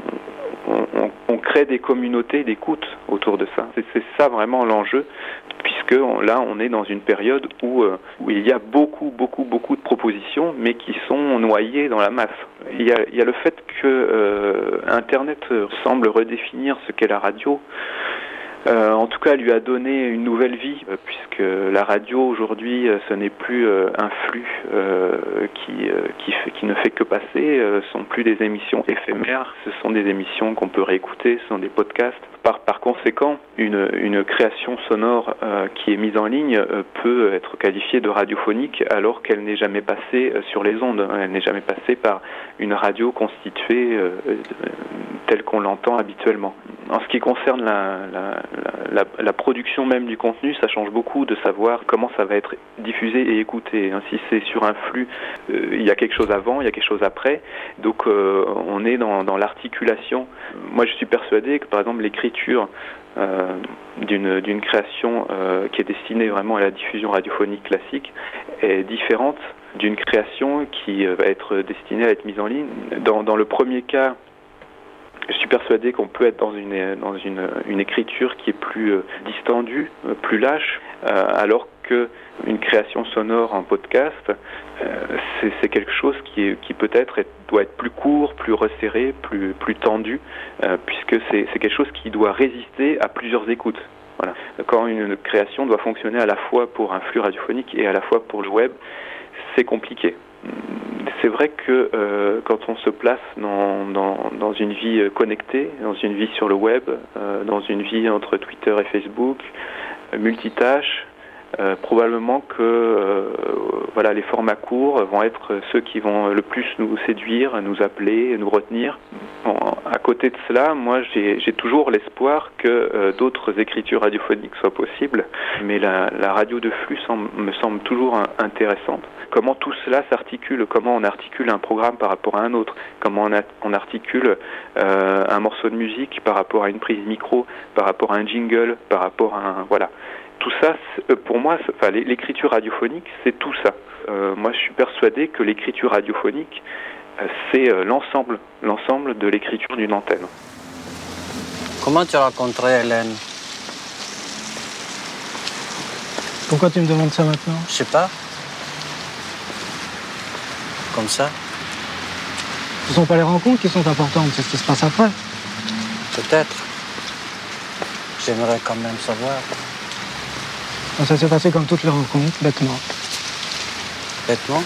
on, on crée des communautés d'écoute autour de ça. C'est, c'est ça vraiment l'enjeu, puisque on, là on est dans une période où, euh, où il y a beaucoup, beaucoup, beaucoup de propositions, mais qui sont noyées dans la masse. Il y a, il y a le fait que euh, Internet semble redéfinir ce qu'est la radio. Euh, en tout cas, lui a donné une nouvelle vie, euh, puisque la radio aujourd'hui, euh, ce n'est plus euh, un flux euh, qui, euh, qui, fait, qui ne fait que passer, euh, ce sont plus des émissions éphémères, ce sont des émissions qu'on peut réécouter, ce sont des podcasts. Par, par conséquent, une, une création sonore euh, qui est mise en ligne euh, peut être qualifiée de radiophonique alors qu'elle n'est jamais passée euh, sur les ondes, elle n'est jamais passée par une radio constituée euh, euh, telle qu'on l'entend habituellement. En ce qui concerne la, la, la, la production même du contenu, ça change beaucoup de savoir comment ça va être diffusé et écouté. Si c'est sur un flux, euh, il y a quelque chose avant, il y a quelque chose après. Donc euh, on est dans, dans l'articulation. Moi je suis persuadé que par exemple l'écriture euh, d'une, d'une création euh, qui est destinée vraiment à la diffusion radiophonique classique est différente d'une création qui va être destinée à être mise en ligne. Dans, dans le premier cas, je suis persuadé qu'on peut être dans une, dans une, une écriture qui est plus euh, distendue, euh, plus lâche, euh, alors que une création sonore en podcast, euh, c'est, c'est quelque chose qui, est, qui peut-être est, doit être plus court, plus resserré, plus, plus tendu, euh, puisque c'est, c'est quelque chose qui doit résister à plusieurs écoutes. Voilà. Quand une création doit fonctionner à la fois pour un flux radiophonique et à la fois pour le web, c'est compliqué. C'est vrai que euh, quand on se place dans, dans, dans une vie connectée, dans une vie sur le web, euh, dans une vie entre Twitter et Facebook, euh, multitâche, euh, probablement que euh, voilà, les formats courts vont être ceux qui vont le plus nous séduire, nous appeler, nous retenir. Bon, à côté de cela, moi j'ai, j'ai toujours l'espoir que euh, d'autres écritures radiophoniques soient possibles, mais la, la radio de flux semble, me semble toujours un, intéressante. Comment tout cela s'articule, comment on articule un programme par rapport à un autre, comment on, a, on articule euh, un morceau de musique par rapport à une prise micro, par rapport à un jingle, par rapport à un... Voilà. Tout ça, pour moi, enfin, l'écriture radiophonique, c'est tout ça. Euh, moi, je suis persuadé que l'écriture radiophonique, c'est l'ensemble, l'ensemble de l'écriture d'une antenne. Comment tu as rencontré Hélène? Pourquoi tu me demandes ça maintenant? Je sais pas. Comme ça. Ce ne sont pas les rencontres qui sont importantes, c'est ce qui se passe après. Peut-être. J'aimerais quand même savoir. Ça s'est passé comme toutes les rencontres, bêtement. Bêtement?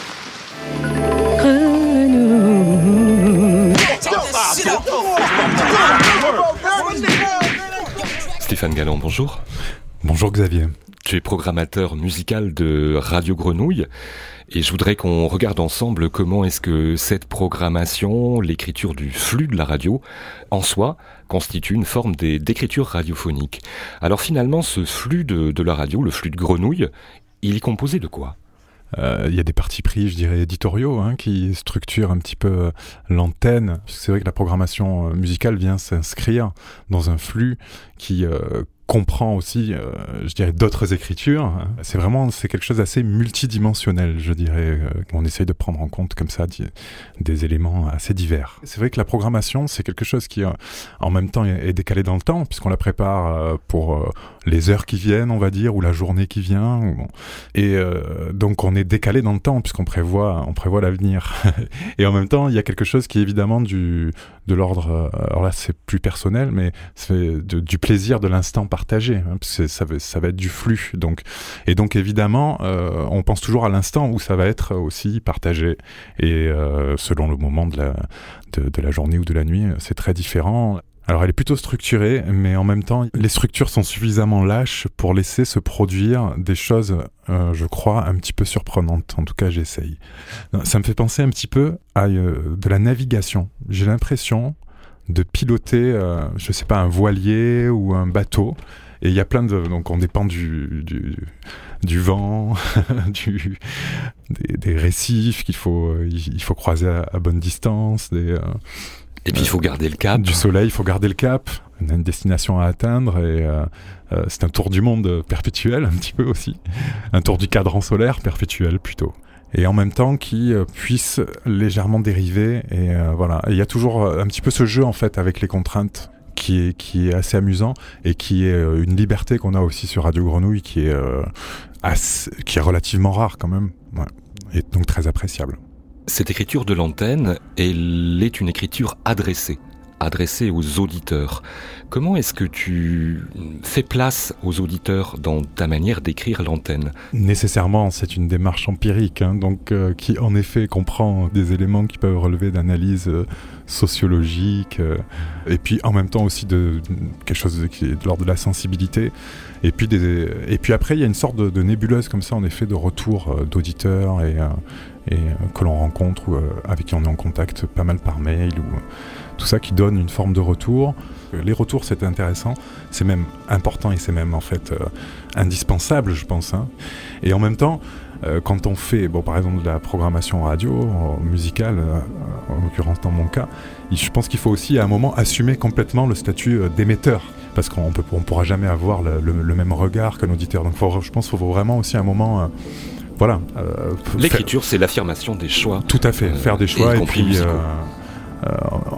Stéphane Galland, bonjour. Bonjour Xavier. Tu es programmateur musical de Radio Grenouille et je voudrais qu'on regarde ensemble comment est-ce que cette programmation, l'écriture du flux de la radio, en soi, constitue une forme d'écriture radiophonique. Alors finalement, ce flux de, de la radio, le flux de Grenouille, il est composé de quoi ? Il euh, y a des partis pris, je dirais, éditoriaux, hein, qui structurent un petit peu l'antenne. C'est vrai que la programmation musicale vient s'inscrire dans un flux qui euh, comprend aussi, euh, je dirais, d'autres écritures. C'est vraiment, c'est quelque chose d'assez multidimensionnel, je dirais. Euh, on essaye de prendre en compte comme ça des, des éléments assez divers. C'est vrai que la programmation, c'est quelque chose qui, euh, en même temps, est décalé dans le temps, puisqu'on la prépare euh, pour euh, les heures qui viennent, on va dire, ou la journée qui vient. Ou bon. Et euh, donc, on est décalé dans le temps, puisqu'on prévoit, on prévoit l'avenir. Et en même temps, il y a quelque chose qui est évidemment du, de l'ordre, euh, alors là, c'est plus personnel, mais c'est de, du plaisir de l'instant partagé, hein, parce que ça va, ça va être du flux. Donc, et donc, évidemment, euh, on pense toujours à l'instant où ça va être aussi partagé. Et euh, selon le moment de la, de, de la journée ou de la nuit, c'est très différent. Alors elle est plutôt structurée, mais en même temps, les structures sont suffisamment lâches pour laisser se produire des choses, euh, je crois, un petit peu surprenantes. En tout cas, j'essaye. Ça me fait penser un petit peu à euh, de la navigation. J'ai l'impression de piloter, euh, je sais pas, un voilier ou un bateau. Et il y a plein de... Donc on dépend du, du, du vent, du, des, des récifs qu'il faut, il faut croiser à, à bonne distance, des... Euh, Et puis il faut garder le cap. Du soleil, il faut garder le cap. On a une destination à atteindre et euh, euh, c'est un tour du monde perpétuel un petit peu aussi. Un tour du cadran solaire perpétuel plutôt. Et en même temps qui euh, puisse légèrement dériver. Et euh, voilà. Il y a toujours un petit peu ce jeu en fait avec les contraintes qui est, qui est assez amusant et qui est euh, une liberté qu'on a aussi sur Radio Grenouille qui est, euh, assez, qui est relativement rare quand même. Ouais. Et donc très appréciable. Cette écriture de l'antenne, elle est une écriture adressée, adressée aux auditeurs. Comment est-ce que tu fais place aux auditeurs dans ta manière d'écrire l'antenne ? Nécessairement, c'est une démarche empirique, hein, donc euh, qui en effet comprend des éléments qui peuvent relever d'analyse euh, sociologique, euh, et puis en même temps aussi de, de quelque chose qui est de l'ordre de la sensibilité. Et puis, des, et puis après, il y a une sorte de, de nébuleuse comme ça, en effet, de retour euh, d'auditeurs et, euh, et euh, que l'on rencontre ou euh, avec qui on est en contact pas mal par mail ou euh, tout ça qui donne une forme de retour. Les retours, c'est intéressant, c'est même important et c'est même en fait euh, indispensable, je pense. Hein. Et en même temps, euh, quand on fait, bon, par exemple, de la programmation radio, euh, musicale, euh, en l'occurrence dans mon cas, je pense qu'il faut aussi à un moment assumer complètement le statut euh, d'émetteur. Parce qu'on ne on pourra jamais avoir le, le, le même regard qu'un auditeur. Donc faut, je pense qu'il faut vraiment aussi à un moment... Euh, voilà. Euh, L'écriture, faire... c'est l'affirmation des choix. Tout à fait, faire des choix et, et puis... Euh, euh,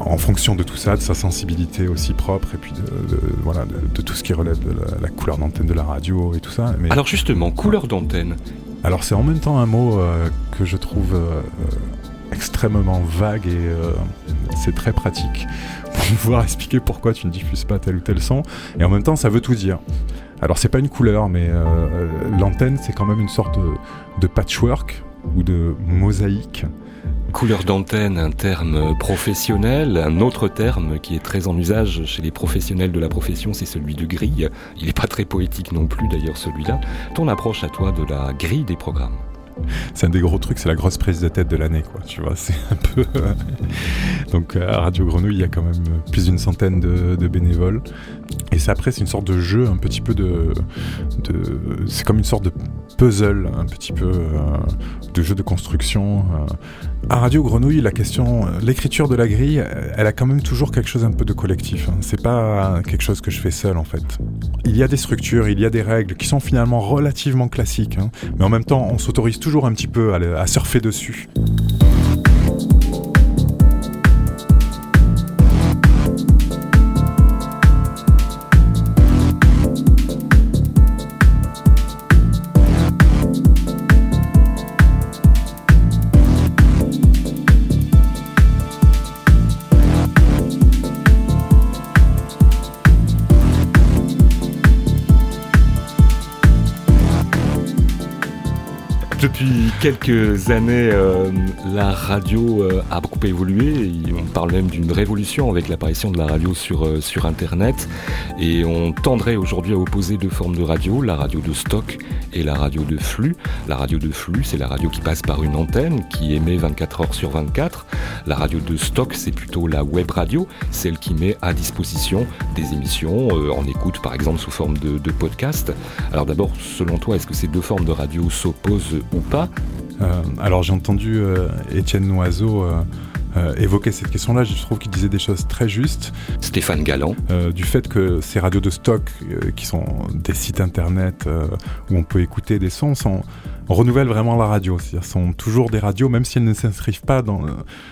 en fonction de tout ça, de sa sensibilité aussi propre, et puis de, de, voilà, de, de tout ce qui relève de la, la couleur d'antenne de la radio et tout ça. Mais... Alors justement, couleur d'antenne. Alors c'est en même temps un mot euh, que je trouve euh, extrêmement vague et euh, c'est très pratique pour pouvoir expliquer pourquoi tu ne diffuses pas tel ou tel son, et en même temps ça veut tout dire. Alors c'est pas une couleur, mais euh, l'antenne c'est quand même une sorte de, de patchwork ou de mosaïque. Couleur d'antenne, un terme professionnel. Un autre terme qui est très en usage chez les professionnels de la profession, c'est celui de grille. Il n'est pas très poétique non plus d'ailleurs celui-là. Ton approche à toi de la grille des programmes? C'est un des gros trucs, c'est la grosse prise de tête de l'année, quoi. Tu vois, c'est un peu. Donc à Radio Grenouille, il y a quand même plus d'une centaine de, de bénévoles. Et c'est, après, c'est une sorte de jeu, un petit peu de, de. C'est comme une sorte de puzzle, un petit peu euh, de jeu de construction. Euh. À Radio Grenouille, la question, l'écriture de la grille, elle a quand même toujours quelque chose un peu de collectif. Hein. C'est pas quelque chose que je fais seul, en fait. Il y a des structures, il y a des règles qui sont finalement relativement classiques, hein, mais en même temps, on s'autorise toujours un petit peu à, à surfer dessus. Depuis quelques années, euh, la radio euh, a beaucoup évolué. On parle même d'une révolution avec l'apparition de la radio sur, euh, sur Internet. Et on tendrait aujourd'hui à opposer deux formes de radio, la radio de stock et la radio de flux. La radio de flux, c'est la radio qui passe par une antenne, qui émet vingt-quatre heures sur vingt-quatre. La radio de stock, c'est plutôt la web radio, celle qui met à disposition des émissions euh, en écoute, par exemple, sous forme de, de podcast. Alors d'abord, selon toi, est-ce que ces deux formes de radio s'opposent ou pas? euh, Alors j'ai entendu euh, Étienne Noiseau euh, euh, évoquer cette question-là. Je trouve qu'il disait des choses très justes. Stéphane Galland. Euh, du fait que ces radios de stock, euh, qui sont des sites internet euh, où on peut écouter des sons, sont, renouvellent vraiment la radio. C'est-à-dire sont toujours des radios, même si elles ne s'inscrivent pas dans...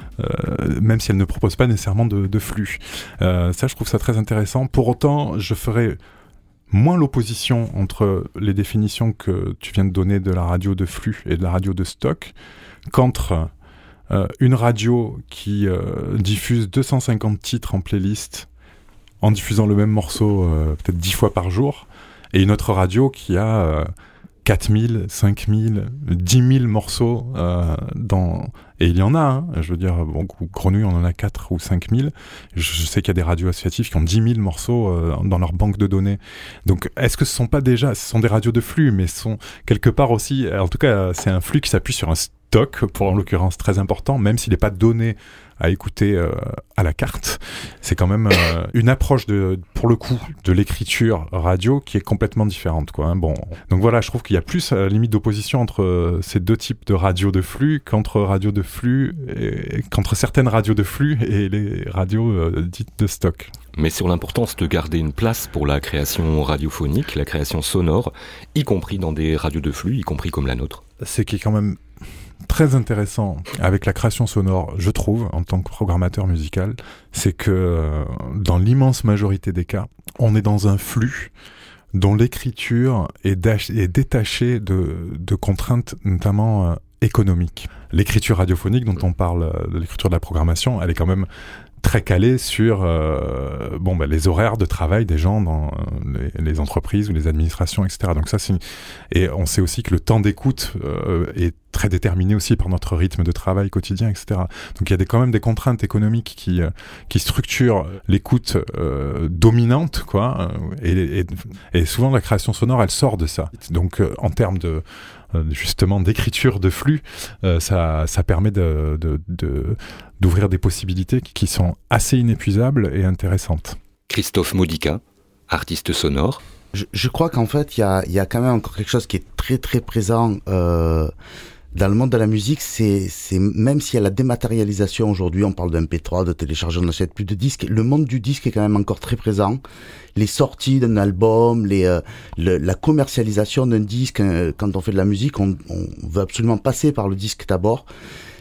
Euh, même si elles ne proposent pas nécessairement de, de flux. Euh, ça, je trouve ça très intéressant. Pour autant, je ferais moins l'opposition entre les définitions que tu viens de donner de la radio de flux et de la radio de stock qu'entre euh, une radio qui euh, diffuse deux cent cinquante titres en playlist en diffusant le même morceau euh, peut-être dix fois par jour, et une autre radio qui a euh, quatre mille, cinq mille, dix mille morceaux euh, dans... Et il y en a, hein, je veux dire, bon, Grenouille, on en a quatre ou cinq mille. Je, je sais qu'il y a des radios associatives qui ont dix mille morceaux euh, dans leur banque de données. Donc, est-ce que ce sont pas déjà... Ce sont des radios de flux, mais ce sont quelque part aussi... En tout cas, c'est un flux qui s'appuie sur un stock, pour en l'occurrence très important, même s'il n'est pas donné à écouter euh, à la carte. C'est quand même euh, une approche, de, pour le coup, de l'écriture radio qui est complètement différente, quoi, hein. Bon. Donc voilà, je trouve qu'il y a plus à la limite d'opposition entre euh, ces deux types de radios de flux qu'entre radios de flux et, qu'entre certaines radios de flux et les radios euh, dites de stock. Mais sur l'importance de garder une place pour la création radiophonique, la création sonore, y compris dans des radios de flux, y compris comme la nôtre. C'est qui est quand même très intéressant avec la création sonore, je trouve, en tant que programmateur musical, c'est que euh, dans l'immense majorité des cas, on est dans un flux dont l'écriture est, est détachée de, de contraintes notamment euh, économiques. L'écriture radiophonique dont on parle, euh, de l'écriture de la programmation, elle est quand même très calé sur euh, bon, bah, les horaires de travail des gens dans euh, les, les entreprises ou les administrations, et cetera. Donc ça, c'est... Et on sait aussi que le temps d'écoute euh, est très déterminé aussi par notre rythme de travail quotidien, et cetera. Donc il y a des, quand même des contraintes économiques qui, euh, qui structurent l'écoute euh, dominante, quoi. Et, et, et souvent, la création sonore, elle sort de ça. Donc euh, en termes de justement d'écriture de flux, euh, ça, ça permet de, de, de, d'ouvrir des possibilités qui sont assez inépuisables et intéressantes. Christophe Modica, artiste sonore. Je, je crois qu'en fait, il y a, y a quand même encore quelque chose qui est très très présent euh, dans le monde de la musique, c'est, c'est même s'il y a la dématérialisation aujourd'hui, on parle de M P trois, de télécharger, on n'achète plus de disques, le monde du disque est quand même encore très présent. Les sorties d'un album, les, euh, le, la commercialisation d'un disque, euh, quand on fait de la musique, on, on veut absolument passer par le disque d'abord.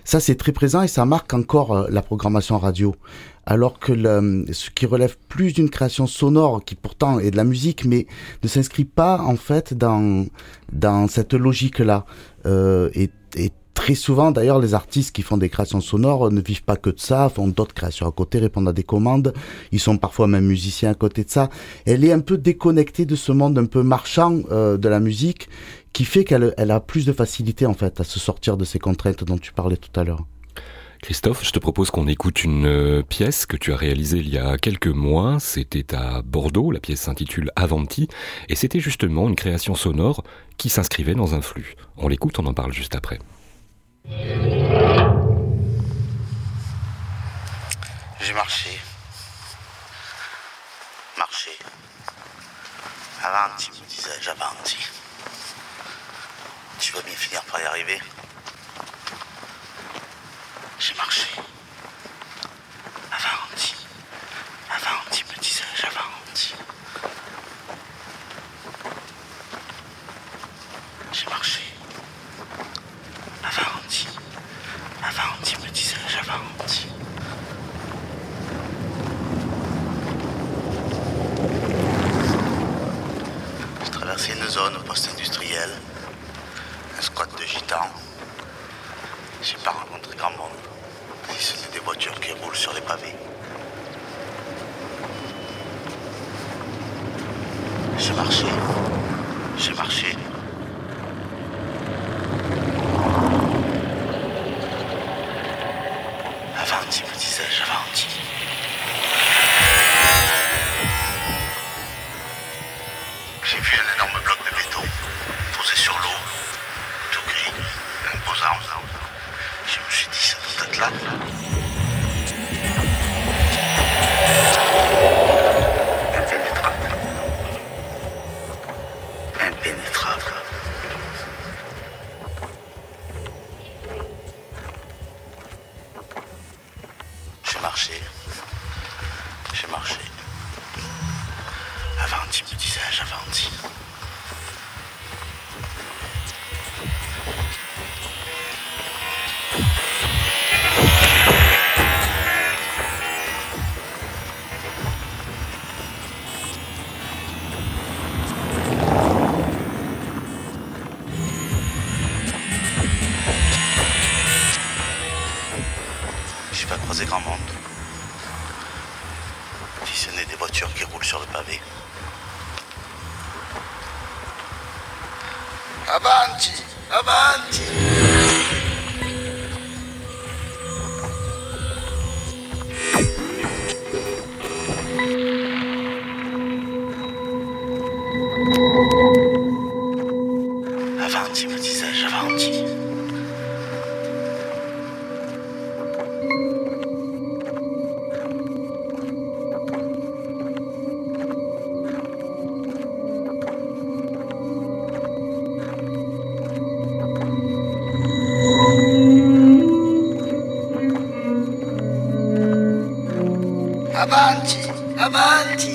Ça, c'est très présent et ça marque encore euh, la programmation radio. Alors que le, ce qui relève plus d'une création sonore, qui pourtant est de la musique, mais ne s'inscrit pas en fait dans dans cette logique-là. Euh, et, et très souvent, d'ailleurs, les artistes qui font des créations sonores ne vivent pas que de ça, font d'autres créations à côté, répondent à des commandes. Ils sont parfois même musiciens à côté de ça. Elle est un peu déconnectée de ce monde un peu marchand euh, de la musique, qui fait qu'elle elle a plus de facilité en fait à se sortir de ces contraintes dont tu parlais tout à l'heure. Christophe, je te propose qu'on écoute une pièce que tu as réalisée il y a quelques mois. C'était à Bordeaux, la pièce s'intitule Avanti, et c'était justement une création sonore qui s'inscrivait dans un flux. On l'écoute, on en parle juste après. J'ai marché. Marché. Avanti, me disais-je, avanti. Tu vas bien finir par y arriver. J'ai marché. Avanti. Avanti, me disais-je, avanti. J'ai marché. Avanti. Avanti, me disais-je, avanti. J'ai traversé une zone post-industrielle, un squat de gitans. J'ai pas rencontré grand monde, si ce n'est des voitures qui roulent sur les pavés. J'ai marché, j'ai marché. Avanti, me disais-je, avanti. J'ai vu un énorme bloc de béton posé sur l'eau, tout gris, imposant. Je me suis dit, ça doit être là. Impénétrable. Impénétrable. J'ai marché. J'ai marché. Avanti, me disais-je, avanti. J'ai pas croisé grand monde, si ce n'est des voitures qui roulent sur le pavé. Avanti, avanti. Avanti, me disais-je, avanti. Avanti, avanti.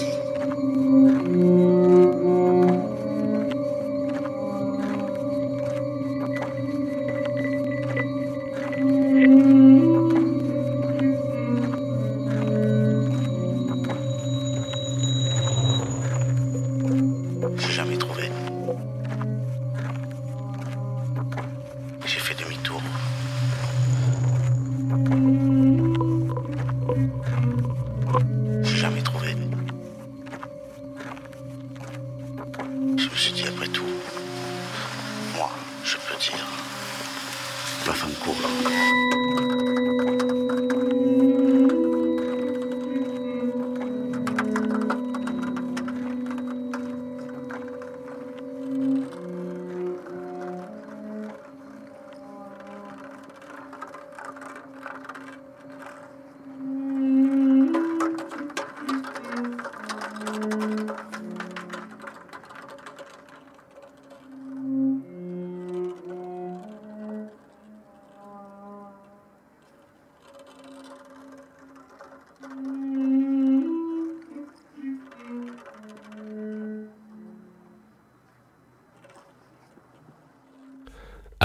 J'ai jamais trouvé. J'ai fait demi-tour. J'ai jamais trouvé.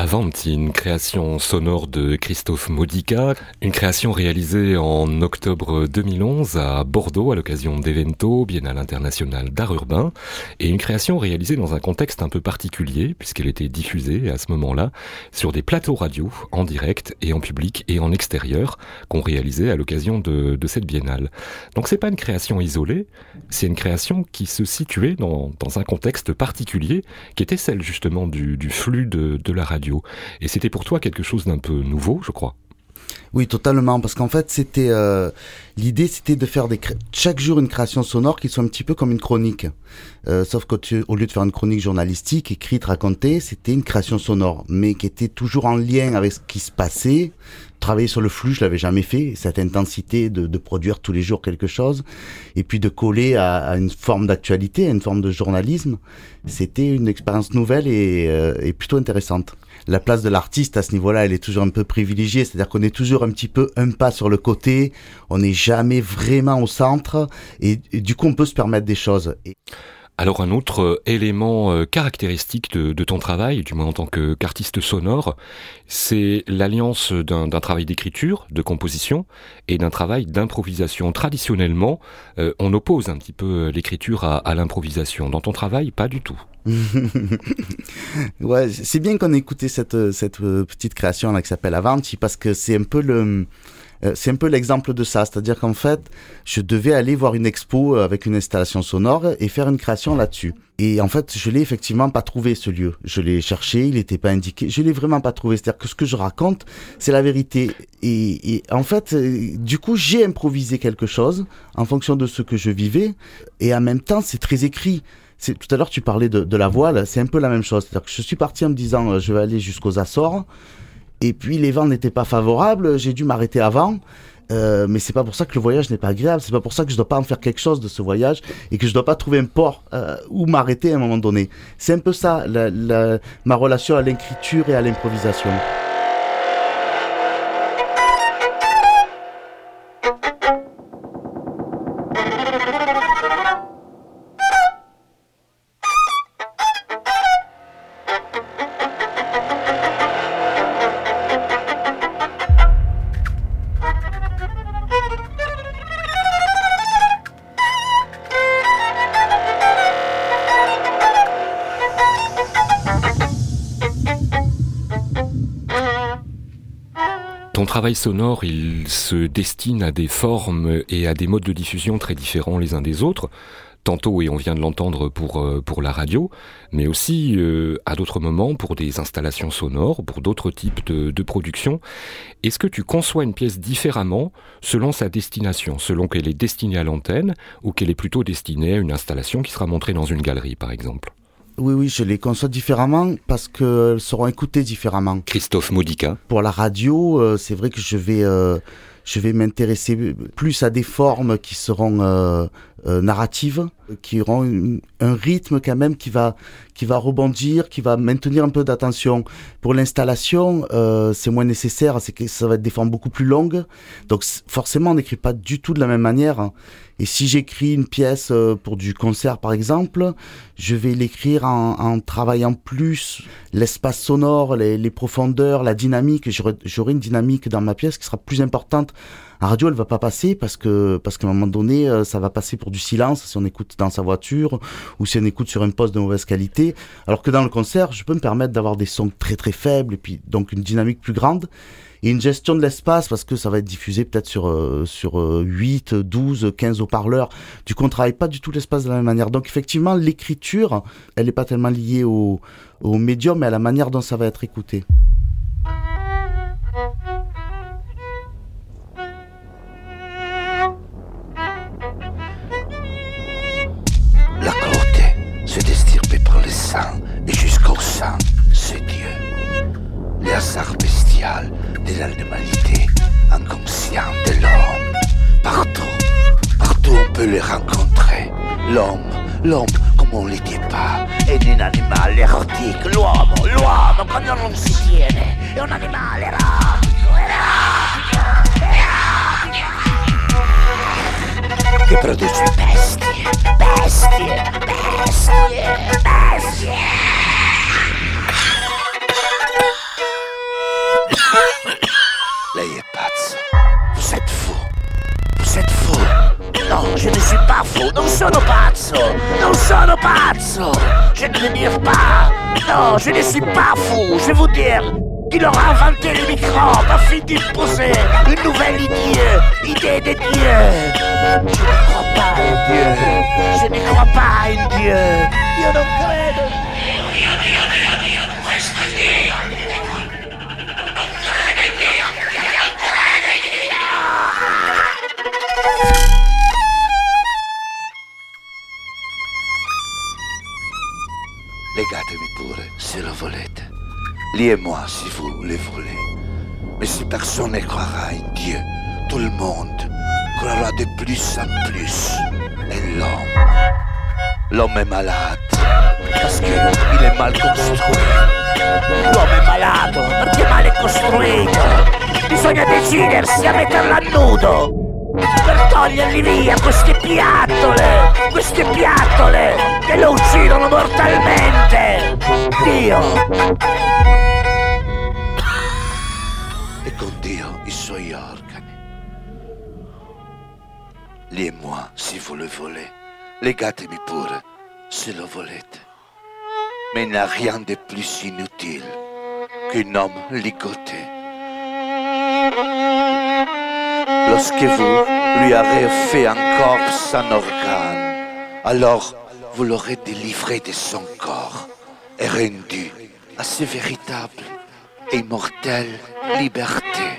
Avanti, une création sonore de Christophe Modica, une création réalisée en octobre deux mille onze à Bordeaux à l'occasion d'Evento, Biennale internationale d'art urbain, et une création réalisée dans un contexte un peu particulier puisqu'elle était diffusée à ce moment-là sur des plateaux radio en direct et en public et en extérieur qu'on réalisait à l'occasion de, de cette biennale. Donc c'est pas une création isolée, c'est une création qui se situait dans, dans un contexte particulier qui était celle justement du, du flux de, de la radio. Et c'était pour toi quelque chose d'un peu nouveau, je crois. Oui, totalement, parce qu'en fait, c'était euh, l'idée, c'était de faire des cré... chaque jour une création sonore qui soit un petit peu comme une chronique. Euh, sauf qu'au au lieu de faire une chronique journalistique, écrite, racontée, c'était une création sonore, mais qui était toujours en lien avec ce qui se passait. Travailler sur le flux, je l'avais jamais fait, cette intensité de, de produire tous les jours quelque chose, et puis de coller à, à une forme d'actualité, à une forme de journalisme. C'était une expérience nouvelle et, euh, et plutôt intéressante. La place de l'artiste à ce niveau-là, elle est toujours un peu privilégiée, c'est-à-dire qu'on est toujours un petit peu un pas sur le côté, on n'est jamais vraiment au centre, et, et du coup on peut se permettre des choses. Et... Alors un autre élément caractéristique de, de ton travail, du moins en tant que, qu'artiste sonore, c'est l'alliance d'un, d'un travail d'écriture, de composition, et d'un travail d'improvisation. Traditionnellement, euh, on oppose un petit peu l'écriture à, à l'improvisation. Dans ton travail, pas du tout. Ouais, c'est bien qu'on ait écouté cette, cette petite création là qui s'appelle Avanti, parce que c'est un peu le... C'est un peu l'exemple de ça, c'est-à-dire qu'en fait, je devais aller voir une expo avec une installation sonore et faire une création là-dessus. Et en fait, je l'ai effectivement pas trouvé, ce lieu. Je l'ai cherché, il n'était pas indiqué, je l'ai vraiment pas trouvé. C'est-à-dire que ce que je raconte, c'est la vérité. Et, et en fait, du coup, j'ai improvisé quelque chose en fonction de ce que je vivais, et en même temps, c'est très écrit. C'est, tout à l'heure, tu parlais de, de la voile, c'est un peu la même chose. C'est-à-dire que je suis parti en me disant, euh, je vais aller jusqu'aux Açores. Et puis les vents n'étaient pas favorables, j'ai dû m'arrêter avant, euh, mais c'est pas pour ça que le voyage n'est pas agréable, c'est pas pour ça que je dois pas en faire quelque chose de ce voyage et que je dois pas trouver un port euh, où m'arrêter à un moment donné. C'est un peu ça, la, la, ma relation à l'écriture et à l'improvisation. Ton travail sonore, il se destine à des formes et à des modes de diffusion très différents les uns des autres, tantôt, et on vient de l'entendre, pour, pour la radio, mais aussi euh, à d'autres moments pour des installations sonores, pour d'autres types de, de productions. Est-ce que tu conçois une pièce différemment selon sa destination, selon qu'elle est destinée à l'antenne ou qu'elle est plutôt destinée à une installation qui sera montrée dans une galerie, par exemple ? Oui, oui, je les conçois différemment parce qu'elles seront écoutées différemment. Christophe Modica. Pour la radio, euh, c'est vrai que je vais, euh, je vais m'intéresser plus à des formes qui seront euh, euh, narratives, qui auront une, un rythme quand même qui va, qui va rebondir, qui va maintenir un peu d'attention. Pour l'installation, euh, c'est moins nécessaire, c'est que ça va être des formes beaucoup plus longues. Donc forcément, on n'écrit pas du tout de la même manière. Et si j'écris une pièce pour du concert, par exemple, je vais l'écrire en, en travaillant plus l'espace sonore, les, les profondeurs, la dynamique. J'aurai, j'aurai une dynamique dans ma pièce qui sera plus importante. En radio, elle va pas passer parce que parce qu'à un moment donné, ça va passer pour du silence si on écoute dans sa voiture ou si on écoute sur un poste de mauvaise qualité. Alors que dans le concert, je peux me permettre d'avoir des sons très très faibles et puis donc une dynamique plus grande. Et une gestion de l'espace parce que ça va être diffusé peut-être sur euh, sur euh, huit, douze, quinze haut-parleurs. Du coup, on travaille pas du tout l'espace de la même manière. Donc effectivement, l'écriture, elle est pas tellement liée au, au médium, mais à la manière dont ça va être écouté. La cruauté se distirpe par le sang et jusqu'au sang, c'est Dieu. Les hasards bestial de l'animalité inconsciente de l'homme. Partout, partout on peut les rencontrer. L'homme, l'homme comme on ne l'était pas, est un animal érotique. L'homme, l'homme comme on si tiene, è un animal erotico, erotico, erotico. Che produce bestie, bestie, bestie, bestie. Lei è pazzo. Vous êtes fou. Vous êtes fou. Non, je ne suis pas fou. Non sono pazzo. Non sono pazzo. Je ne le nie pas. Non, je ne suis pas fou. Je vais vous dire qu'il aura inventé les microbes afin d'imposer une nouvelle idée. Idée de Dieu. Je ne crois pas en Dieu. Je ne crois pas en Dieu. Io non credo. Legatemi pure, se lo volete. Liez-moi si vous le voulez. Mais si personne ne croira en Dieu, tout le monde croira de plus en plus en l'homme. L'homme est malade, parce qu'il est mal construit. L'uomo è malato, perché è male costruito. Bisogna decidersi a metterlo a nudo per togliergli via queste piattole, queste piattole che lo uccidono mortalmente. Dio. E con Dio i suoi organi. Liez-moi si vous le voulez. Legatemi pure se lo volete. Mais il n'y a rien de plus inutile qu'un homme ligoté. Lorsque vous lui aurez fait encore son organe, alors vous l'aurez délivré de son corps et rendu à sa véritable et immortelle liberté.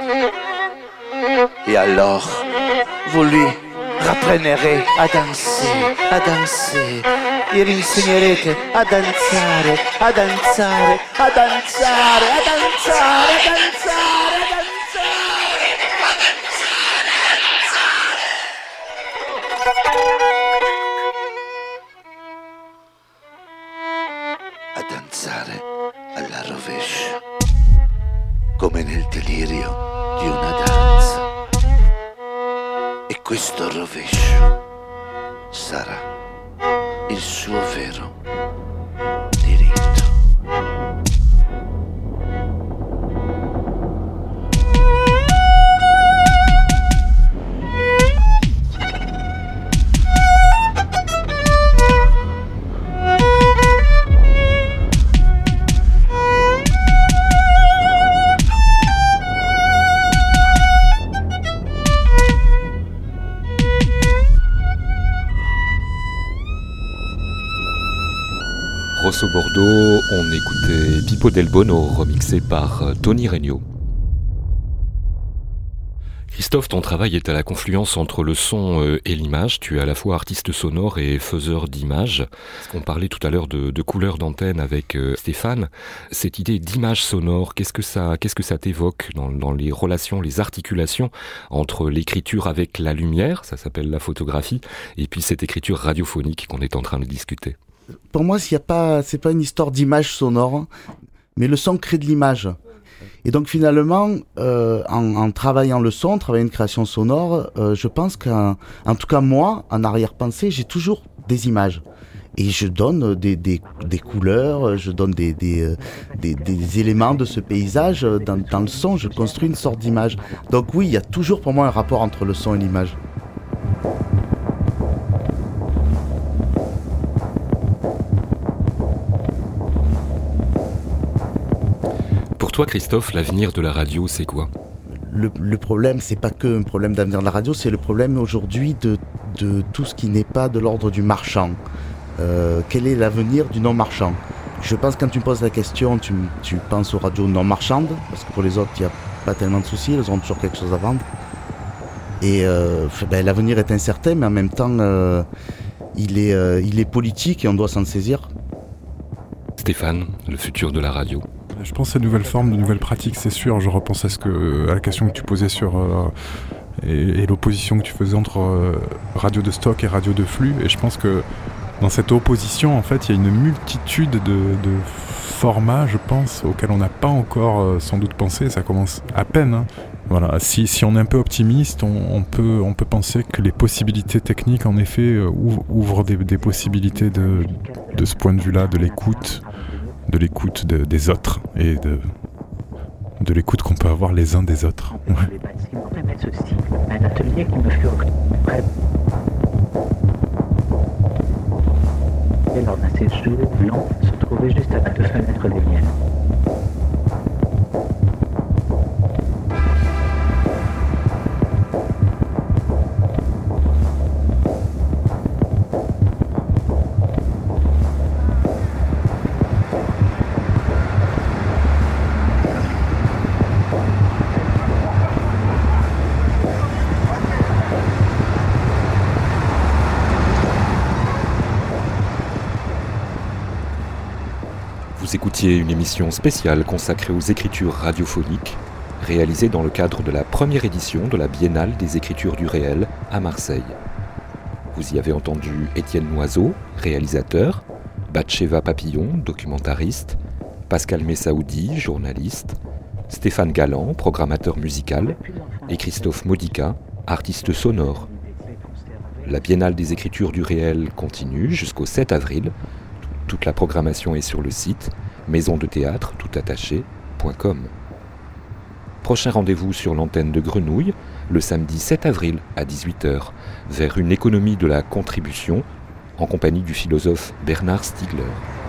Et alors, vous lui apprendrez a danser, a danser, e vi insegnerete a danzare, a danzare, a danzare, a danzare, a danzare, a danzare. A danzare alla rovescio, come nel delirio di una danza. E questo rovescio sarà il suo vero diritto. Rosso Bordeaux, on écoutait Pippo del Bono remixé par Tony Regnault. Christophe, ton travail est à la confluence entre le son et l'image. Tu es à la fois artiste sonore et faiseur d'images. On parlait tout à l'heure de, de couleurs d'antenne avec Stéphane. Cette idée d'image sonore, qu'est-ce que ça, qu'est-ce que ça t'évoque dans, dans les relations, les articulations entre l'écriture avec la lumière, ça s'appelle la photographie, et puis cette écriture radiophonique qu'on est en train de discuter? Pour moi, s'il y a pas, c'est pas une histoire d'image sonore, mais le son crée de l'image. Et donc finalement, euh, en, en travaillant le son, en travaillant une création sonore, euh, je pense qu'en en tout cas moi, en arrière-pensée, j'ai toujours des images. Et je donne des, des, des couleurs, je donne des, des, des, des éléments de ce paysage dans, dans le son, je construis une sorte d'image. Donc oui, il y a toujours pour moi un rapport entre le son et l'image. Pour toi, Christophe, l'avenir de la radio, c'est quoi ? Le, le problème, c'est pas que un problème d'avenir de la radio, c'est le problème aujourd'hui de, de tout ce qui n'est pas de l'ordre du marchand. Euh, quel est l'avenir du non-marchand ? Je pense que quand tu me poses la question, tu, tu penses aux radios non marchandes, parce que pour les autres, il n'y a pas tellement de soucis, elles ont toujours quelque chose à vendre. Et euh, ben, l'avenir est incertain, mais en même temps, euh, il, est, euh, il est politique et on doit s'en saisir. Stéphane, le futur de la radio ? Je pense à de nouvelles formes, de nouvelles pratiques, c'est sûr. Je repense à, ce que, à la question que tu posais sur euh, et, et l'opposition que tu faisais entre euh, radio de stock et radio de flux. Et je pense que dans cette opposition, en fait, il y a une multitude de, de formats, je pense, auxquels on n'a pas encore euh, sans doute pensé. Ça commence à peine. Hein. Voilà. Si, si on est un peu optimiste, on, on, peut, on peut penser que les possibilités techniques, en effet, euh, ouvrent des, des possibilités de, de ce point de vue-là, de l'écoute. de l'écoute de, des autres et de, de l'écoute qu'on peut avoir les uns des autres. Ouais. Les bâtiments, mais ceci, un atelier qui me fut prêt. Et lors d'un séjour long, se trouvait juste à deux fenêtres des miennes. Vous écoutiez une émission spéciale consacrée aux écritures radiophoniques, réalisée dans le cadre de la première édition de la Biennale des écritures du réel à Marseille. Vous y avez entendu Étienne Noiseau, réalisateur, Batsheva Papillon, documentariste, Pascal Messaoudi, journaliste, Stéphane Galland, programmateur musical, et Christophe Modica, artiste sonore. La Biennale des écritures du réel continue jusqu'au sept avril. Toute la programmation est sur le site maison de théâtre toutattaché point com. Prochain rendez-vous sur l'antenne de Grenouille, le samedi sept avril à dix-huit heures, vers une économie de la contribution, en compagnie du philosophe Bernard Stiegler.